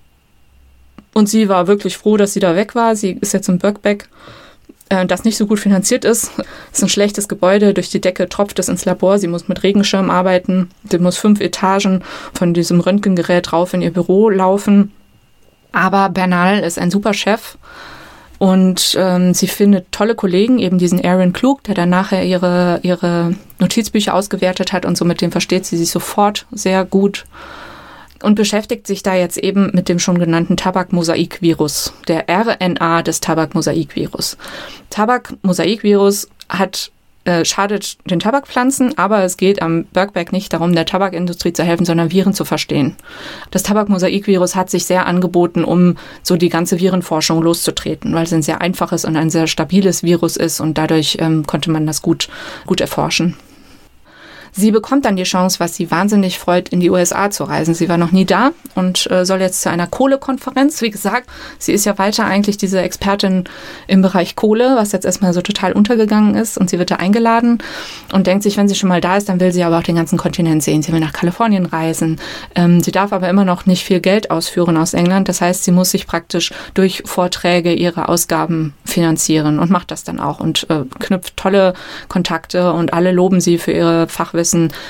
Und sie war wirklich froh, dass sie da weg war. Sie ist jetzt in Birkbeck, das nicht so gut finanziert ist. Es ist ein schlechtes Gebäude, durch die Decke tropft es ins Labor. Sie muss mit Regenschirm arbeiten. Sie muss 5 Etagen von diesem Röntgengerät rauf in ihr Büro laufen. Aber Bernal ist ein super Chef. Und sie findet tolle Kollegen, eben diesen Aaron Klug, der dann nachher ihre Notizbücher ausgewertet hat und so, mit dem versteht sie sich sofort sehr gut. Und beschäftigt sich da jetzt eben mit dem schon genannten Tabak-Mosaik-Virus, der RNA des Tabak-Mosaik-Virus. Tabak-Mosaik-Virus schadet den Tabakpflanzen, aber es geht am Birkbeck nicht darum, der Tabakindustrie zu helfen, sondern Viren zu verstehen. Das Tabak-Mosaik-Virus hat sich sehr angeboten, um so die ganze Virenforschung loszutreten, weil es ein sehr einfaches und ein sehr stabiles Virus ist und dadurch konnte man das gut erforschen. Sie bekommt dann die Chance, was sie wahnsinnig freut, in die USA zu reisen. Sie war noch nie da und soll jetzt zu einer Kohlekonferenz. Wie gesagt, sie ist ja weiter eigentlich diese Expertin im Bereich Kohle, was jetzt erstmal so total untergegangen ist. Und sie wird da eingeladen und denkt sich, wenn sie schon mal da ist, dann will sie aber auch den ganzen Kontinent sehen. Sie will nach Kalifornien reisen. Sie darf aber immer noch nicht viel Geld ausführen aus England. Das heißt, sie muss sich praktisch durch Vorträge ihre Ausgaben finanzieren und macht das dann auch und knüpft tolle Kontakte und alle loben sie für ihre Fachwissen.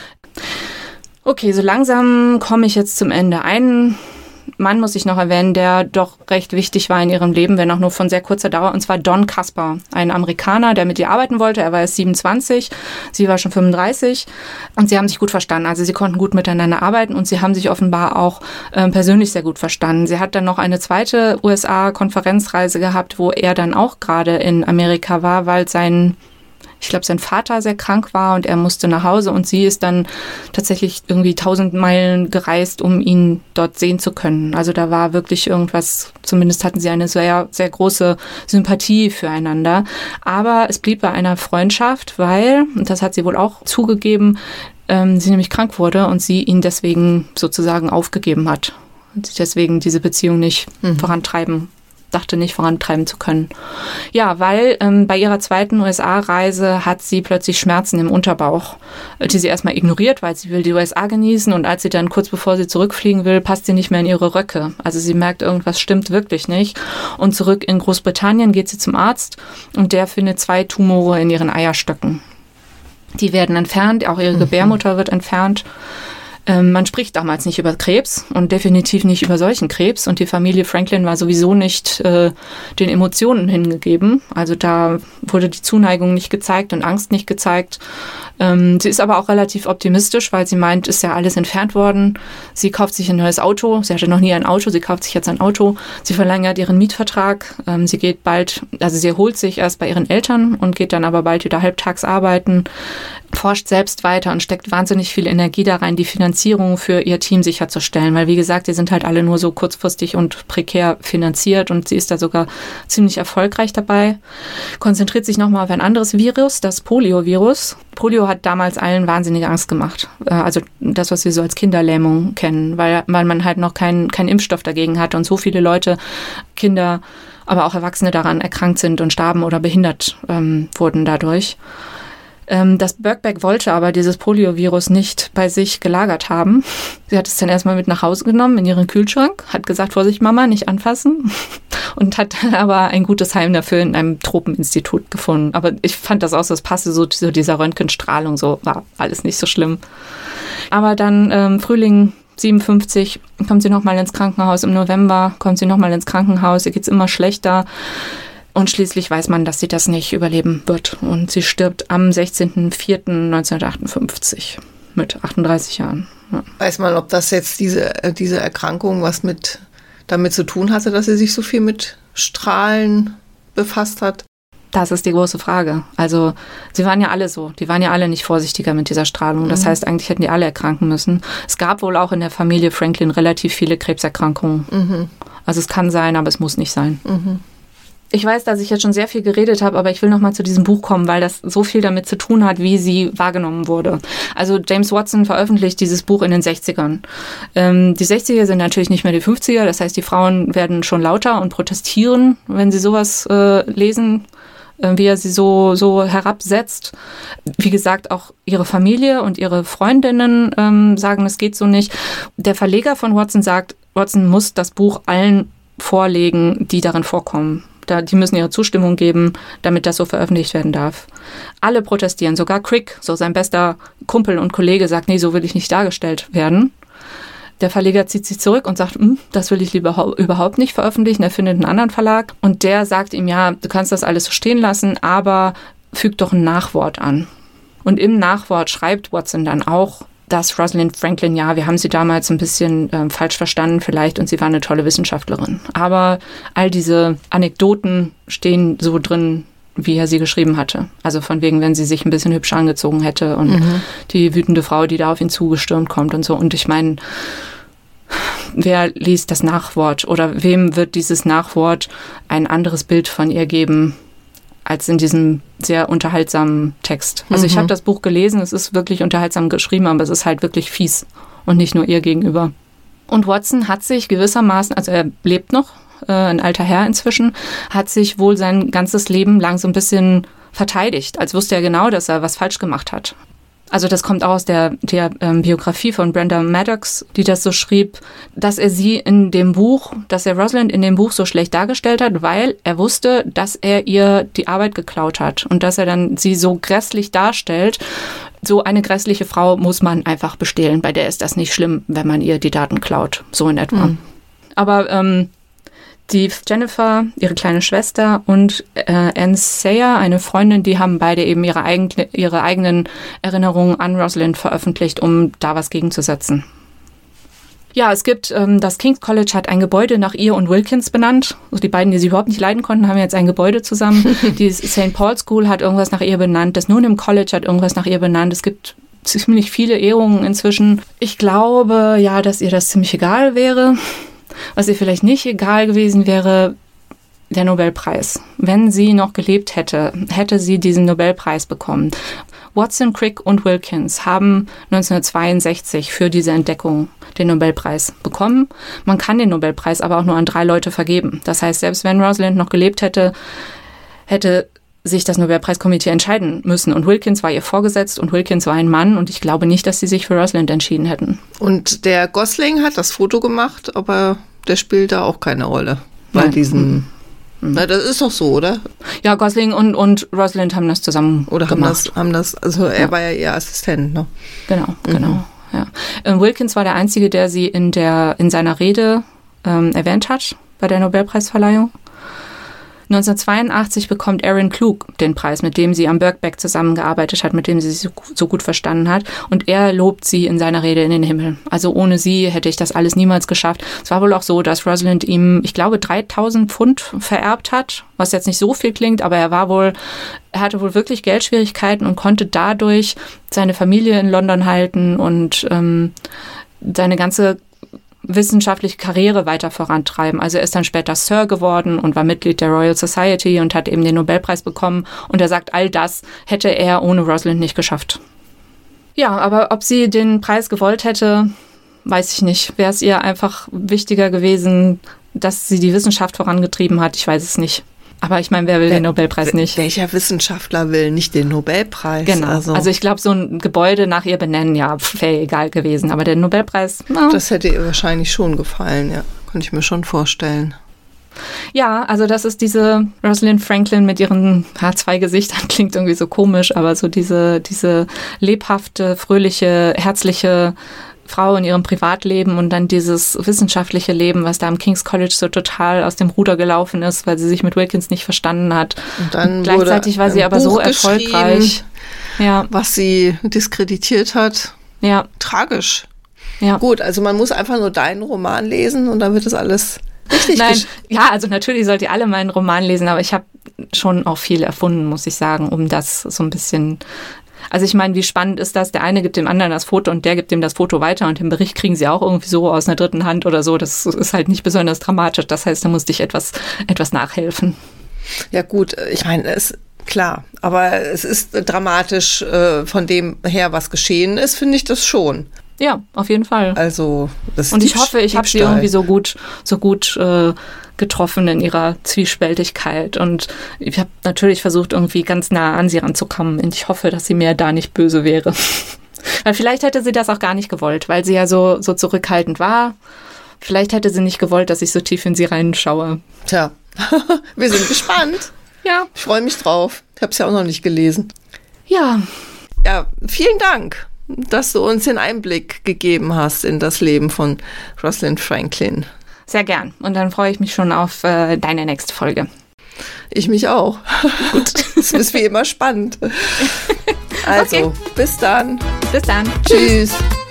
Okay, so langsam komme ich jetzt zum Ende. Einen Mann muss ich noch erwähnen, der doch recht wichtig war in ihrem Leben, wenn auch nur von sehr kurzer Dauer, und zwar Don Caspar, ein Amerikaner, der mit ihr arbeiten wollte. Er war erst 27, sie war schon 35 und sie haben sich gut verstanden. Also sie konnten gut miteinander arbeiten und sie haben sich offenbar auch persönlich sehr gut verstanden. Sie hat dann noch eine zweite USA-Konferenzreise gehabt, wo er dann auch gerade in Amerika war, weil sein Vater sehr krank war und er musste nach Hause und sie ist dann tatsächlich irgendwie 1000 Meilen gereist, um ihn dort sehen zu können. Also da war wirklich irgendwas, zumindest hatten sie eine sehr, sehr große Sympathie füreinander. Aber es blieb bei einer Freundschaft, weil, und das hat sie wohl auch zugegeben, sie nämlich krank wurde und sie ihn deswegen sozusagen aufgegeben hat. Und sie deswegen diese Beziehung nicht dachte nicht vorantreiben zu können. Ja, weil bei ihrer zweiten USA-Reise hat sie plötzlich Schmerzen im Unterbauch, die sie erstmal ignoriert, weil sie will die USA genießen und als sie dann kurz bevor sie zurückfliegen will, passt sie nicht mehr in ihre Röcke. Also sie merkt, irgendwas stimmt wirklich nicht und zurück in Großbritannien geht sie zum Arzt und der findet 2 Tumore in ihren Eierstöcken. Die werden entfernt, auch ihre Gebärmutter wird entfernt. Man spricht damals nicht über Krebs und definitiv nicht über solchen Krebs. Und die Familie Franklin war sowieso nicht den Emotionen hingegeben. Also da wurde die Zuneigung nicht gezeigt und Angst nicht gezeigt. Sie ist aber auch relativ optimistisch, weil sie meint, ist ja alles entfernt worden. Sie kauft sich ein neues Auto. Sie hatte noch nie ein Auto. Sie kauft sich jetzt ein Auto. Sie verlängert ihren Mietvertrag. Sie erholt sich erst bei ihren Eltern und geht dann aber bald wieder halbtags arbeiten. Forscht selbst weiter und steckt wahnsinnig viel Energie da rein, die Finanzierung für ihr Team sicherzustellen, weil wie gesagt, die sind halt alle nur so kurzfristig und prekär finanziert und sie ist da sogar ziemlich erfolgreich dabei. Konzentriert sich nochmal auf ein anderes Virus, das Polio-Virus. Polio hat damals allen wahnsinnige Angst gemacht, also das, was wir so als Kinderlähmung kennen, weil man halt noch keinen Impfstoff dagegen hatte und so viele Leute, Kinder, aber auch Erwachsene daran erkrankt sind und starben oder behindert wurden dadurch. Das Birkbeck wollte aber dieses Poliovirus nicht bei sich gelagert haben. Sie hat es dann erstmal mit nach Hause genommen in ihren Kühlschrank, hat gesagt, Vorsicht Mama, nicht anfassen und hat aber ein gutes Heim dafür in einem Tropeninstitut gefunden. Aber ich fand das auch so, es passte so zu dieser Röntgenstrahlung, so war alles nicht so schlimm. Aber dann Frühling 57 kommt sie nochmal ins Krankenhaus, im November kommt sie nochmal ins Krankenhaus, ihr geht's immer schlechter. Und schließlich weiß man, dass sie das nicht überleben wird. Und sie stirbt am 16.04.1958 mit 38 Jahren. Ja. Weiß man, ob das jetzt diese Erkrankung was damit zu tun hatte, dass sie sich so viel mit Strahlen befasst hat? Das ist die große Frage. Also sie waren ja alle so. Die waren ja alle nicht vorsichtiger mit dieser Strahlung. Das heißt, eigentlich hätten die alle erkranken müssen. Es gab wohl auch in der Familie Franklin relativ viele Krebserkrankungen. Also es kann sein, aber es muss nicht sein. Ich weiß, dass ich jetzt schon sehr viel geredet habe, aber ich will noch mal zu diesem Buch kommen, weil das so viel damit zu tun hat, wie sie wahrgenommen wurde. Also James Watson veröffentlicht dieses Buch in den 60ern. Die 60er sind natürlich nicht mehr die 50er, das heißt, die Frauen werden schon lauter und protestieren, wenn sie sowas lesen. wie er sie so herabsetzt. Wie gesagt, auch ihre Familie und ihre Freundinnen sagen, es geht so nicht. Der Verleger von Watson sagt, Watson muss das Buch allen vorlegen, die darin vorkommen. Die müssen ihre Zustimmung geben, damit das so veröffentlicht werden darf. Alle protestieren, sogar Crick, so sein bester Kumpel und Kollege, sagt, nee, so will ich nicht dargestellt werden. Der Verleger zieht sich zurück und sagt, das will ich lieber überhaupt nicht veröffentlichen. Er findet einen anderen Verlag und der sagt ihm, ja, du kannst das alles so stehen lassen, aber füg doch ein Nachwort an. Und im Nachwort schreibt Watson dann auch, dass Rosalind Franklin, ja, wir haben sie damals ein bisschen falsch verstanden vielleicht und sie war eine tolle Wissenschaftlerin. Aber all diese Anekdoten stehen so drin, wie er sie geschrieben hatte. Also von wegen, wenn sie sich ein bisschen hübsch angezogen hätte und die wütende Frau, die da auf ihn zugestürmt kommt und so. Und ich meine, wer liest das Nachwort oder wem wird dieses Nachwort ein anderes Bild von ihr geben, als in diesem sehr unterhaltsamen Text. Also ich habe das Buch gelesen, es ist wirklich unterhaltsam geschrieben, aber es ist halt wirklich fies und nicht nur ihr gegenüber. Und Watson hat sich gewissermaßen, also er lebt noch, ein alter Herr inzwischen, hat sich wohl sein ganzes Leben lang so ein bisschen verteidigt, als wusste er genau, dass er was falsch gemacht hat. Also das kommt auch aus der Biografie von Brenda Maddox, die das so schrieb, dass er dass er Rosalind in dem Buch so schlecht dargestellt hat, weil er wusste, dass er ihr die Arbeit geklaut hat und dass er dann sie so grässlich darstellt. So eine grässliche Frau muss man einfach bestehlen, bei der ist das nicht schlimm, wenn man ihr die Daten klaut, so in etwa. Aber die Jennifer, ihre kleine Schwester und Anne Sayer, eine Freundin, die haben beide eben ihre eigenen Erinnerungen an Rosalind veröffentlicht, um da was gegenzusetzen. Ja, es gibt, das King's College hat ein Gebäude nach ihr und Wilkins benannt. Also die beiden, die sie überhaupt nicht leiden konnten, haben jetzt ein Gebäude zusammen. Die St. Paul's School hat irgendwas nach ihr benannt. Das Newnham College hat irgendwas nach ihr benannt. Es gibt ziemlich viele Ehrungen inzwischen. Ich glaube, ja, dass ihr das ziemlich egal wäre. Was ihr vielleicht nicht egal gewesen wäre, der Nobelpreis. Wenn sie noch gelebt hätte, hätte sie diesen Nobelpreis bekommen. Watson, Crick und Wilkins haben 1962 für diese Entdeckung den Nobelpreis bekommen. Man kann den Nobelpreis aber auch nur an 3 Leute vergeben. Das heißt, selbst wenn Rosalind noch gelebt hätte, hätte sich das Nobelpreiskomitee entscheiden müssen. Und Wilkins war ihr vorgesetzt und Wilkins war ein Mann und ich glaube nicht, dass sie sich für Rosalind entschieden hätten. Und der Gosling hat das Foto gemacht, aber der spielt da auch keine Rolle bei diesem... Na, das ist doch so, oder? Ja, Gosling und Rosalind haben das zusammen gemacht. Also er war ja ihr Assistent, ne? Genau. Ja. Wilkins war der Einzige, der sie in seiner Rede erwähnt hat bei der Nobelpreisverleihung. 1982 bekommt Aaron Klug den Preis, mit dem sie am Birkbeck zusammengearbeitet hat, mit dem sie sich so gut verstanden hat. Und er lobt sie in seiner Rede in den Himmel. Also ohne sie hätte ich das alles niemals geschafft. Es war wohl auch so, dass Rosalind ihm, ich glaube, 3.000 Pfund vererbt hat, was jetzt nicht so viel klingt, aber er hatte wohl wirklich Geldschwierigkeiten und konnte dadurch seine Familie in London halten und seine ganze wissenschaftliche Karriere weiter vorantreiben. Also er ist dann später Sir geworden und war Mitglied der Royal Society und hat eben den Nobelpreis bekommen. Und er sagt, all das hätte er ohne Rosalind nicht geschafft. Ja, aber ob sie den Preis gewollt hätte, weiß ich nicht. Wäre es ihr einfach wichtiger gewesen, dass sie die Wissenschaft vorangetrieben hat? Ich weiß es nicht. Aber ich meine, wer will den Nobelpreis nicht? Welcher Wissenschaftler will nicht den Nobelpreis? Genau. Also ich glaube, so ein Gebäude nach ihr benennen, ja, wäre egal gewesen. Aber der Nobelpreis, das hätte ihr wahrscheinlich schon gefallen, ja. Könnte ich mir schon vorstellen. Ja, also das ist diese Rosalind Franklin mit ihren H2-Gesichtern, klingt irgendwie so komisch, aber so diese lebhafte, fröhliche, herzliche Frau in ihrem Privatleben und dann dieses wissenschaftliche Leben, was da am King's College so total aus dem Ruder gelaufen ist, weil sie sich mit Wilkins nicht verstanden hat. Und dann gleichzeitig war sie aber so erfolgreich, ja, was sie diskreditiert hat. Ja. Tragisch. Ja. Gut, also man muss einfach nur deinen Roman lesen und dann wird das alles richtig. Nein, ja, also natürlich sollt ihr alle meinen Roman lesen, aber ich habe schon auch viel erfunden, muss ich sagen, um das so ein bisschen... Also ich meine, wie spannend ist das? Der eine gibt dem anderen das Foto und der gibt dem das Foto weiter und den Bericht kriegen sie auch irgendwie so aus einer dritten Hand oder so. Das ist halt nicht besonders dramatisch. Das heißt, da musste ich etwas nachhelfen. Ja gut, ich meine, klar, aber es ist dramatisch von dem her, was geschehen ist, finde ich das schon. Ja, auf jeden Fall. Also das und ich hoffe, ich habe sie irgendwie so gut getroffen in ihrer Zwiespältigkeit. Und ich habe natürlich versucht, irgendwie ganz nah an sie ranzukommen. Und ich hoffe, dass sie mir da nicht böse wäre. Weil vielleicht hätte sie das auch gar nicht gewollt, weil sie ja so zurückhaltend war. Vielleicht hätte sie nicht gewollt, dass ich so tief in sie reinschaue. Tja, wir sind gespannt. Ja. Ich freue mich drauf. Ich habe es ja auch noch nicht gelesen. Ja. Ja, vielen Dank, dass du uns den Einblick gegeben hast in das Leben von Rosalind Franklin. Sehr gern. Und dann freue ich mich schon auf deine nächste Folge. Ich mich auch. Gut. Es ist wie immer spannend. Also, okay. Bis dann. Bis dann. Tschüss.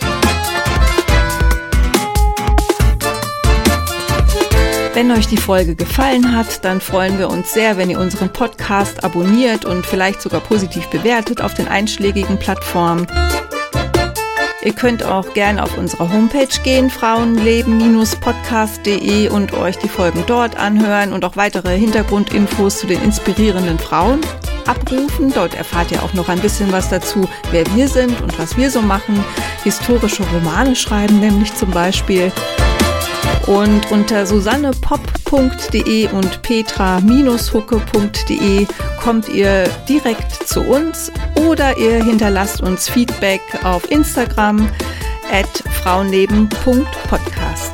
Wenn euch die Folge gefallen hat, dann freuen wir uns sehr, wenn ihr unseren Podcast abonniert und vielleicht sogar positiv bewertet auf den einschlägigen Plattformen. Ihr könnt auch gerne auf unsere Homepage gehen, frauenleben-podcast.de, und euch die Folgen dort anhören und auch weitere Hintergrundinfos zu den inspirierenden Frauen abrufen. Dort erfahrt ihr auch noch ein bisschen was dazu, wer wir sind und was wir so machen. Historische Romane schreiben nämlich zum Beispiel. Und unter susannepop.de und petra-hucke.de kommt ihr direkt zu uns oder ihr hinterlasst uns Feedback auf Instagram @frauenleben.podcast.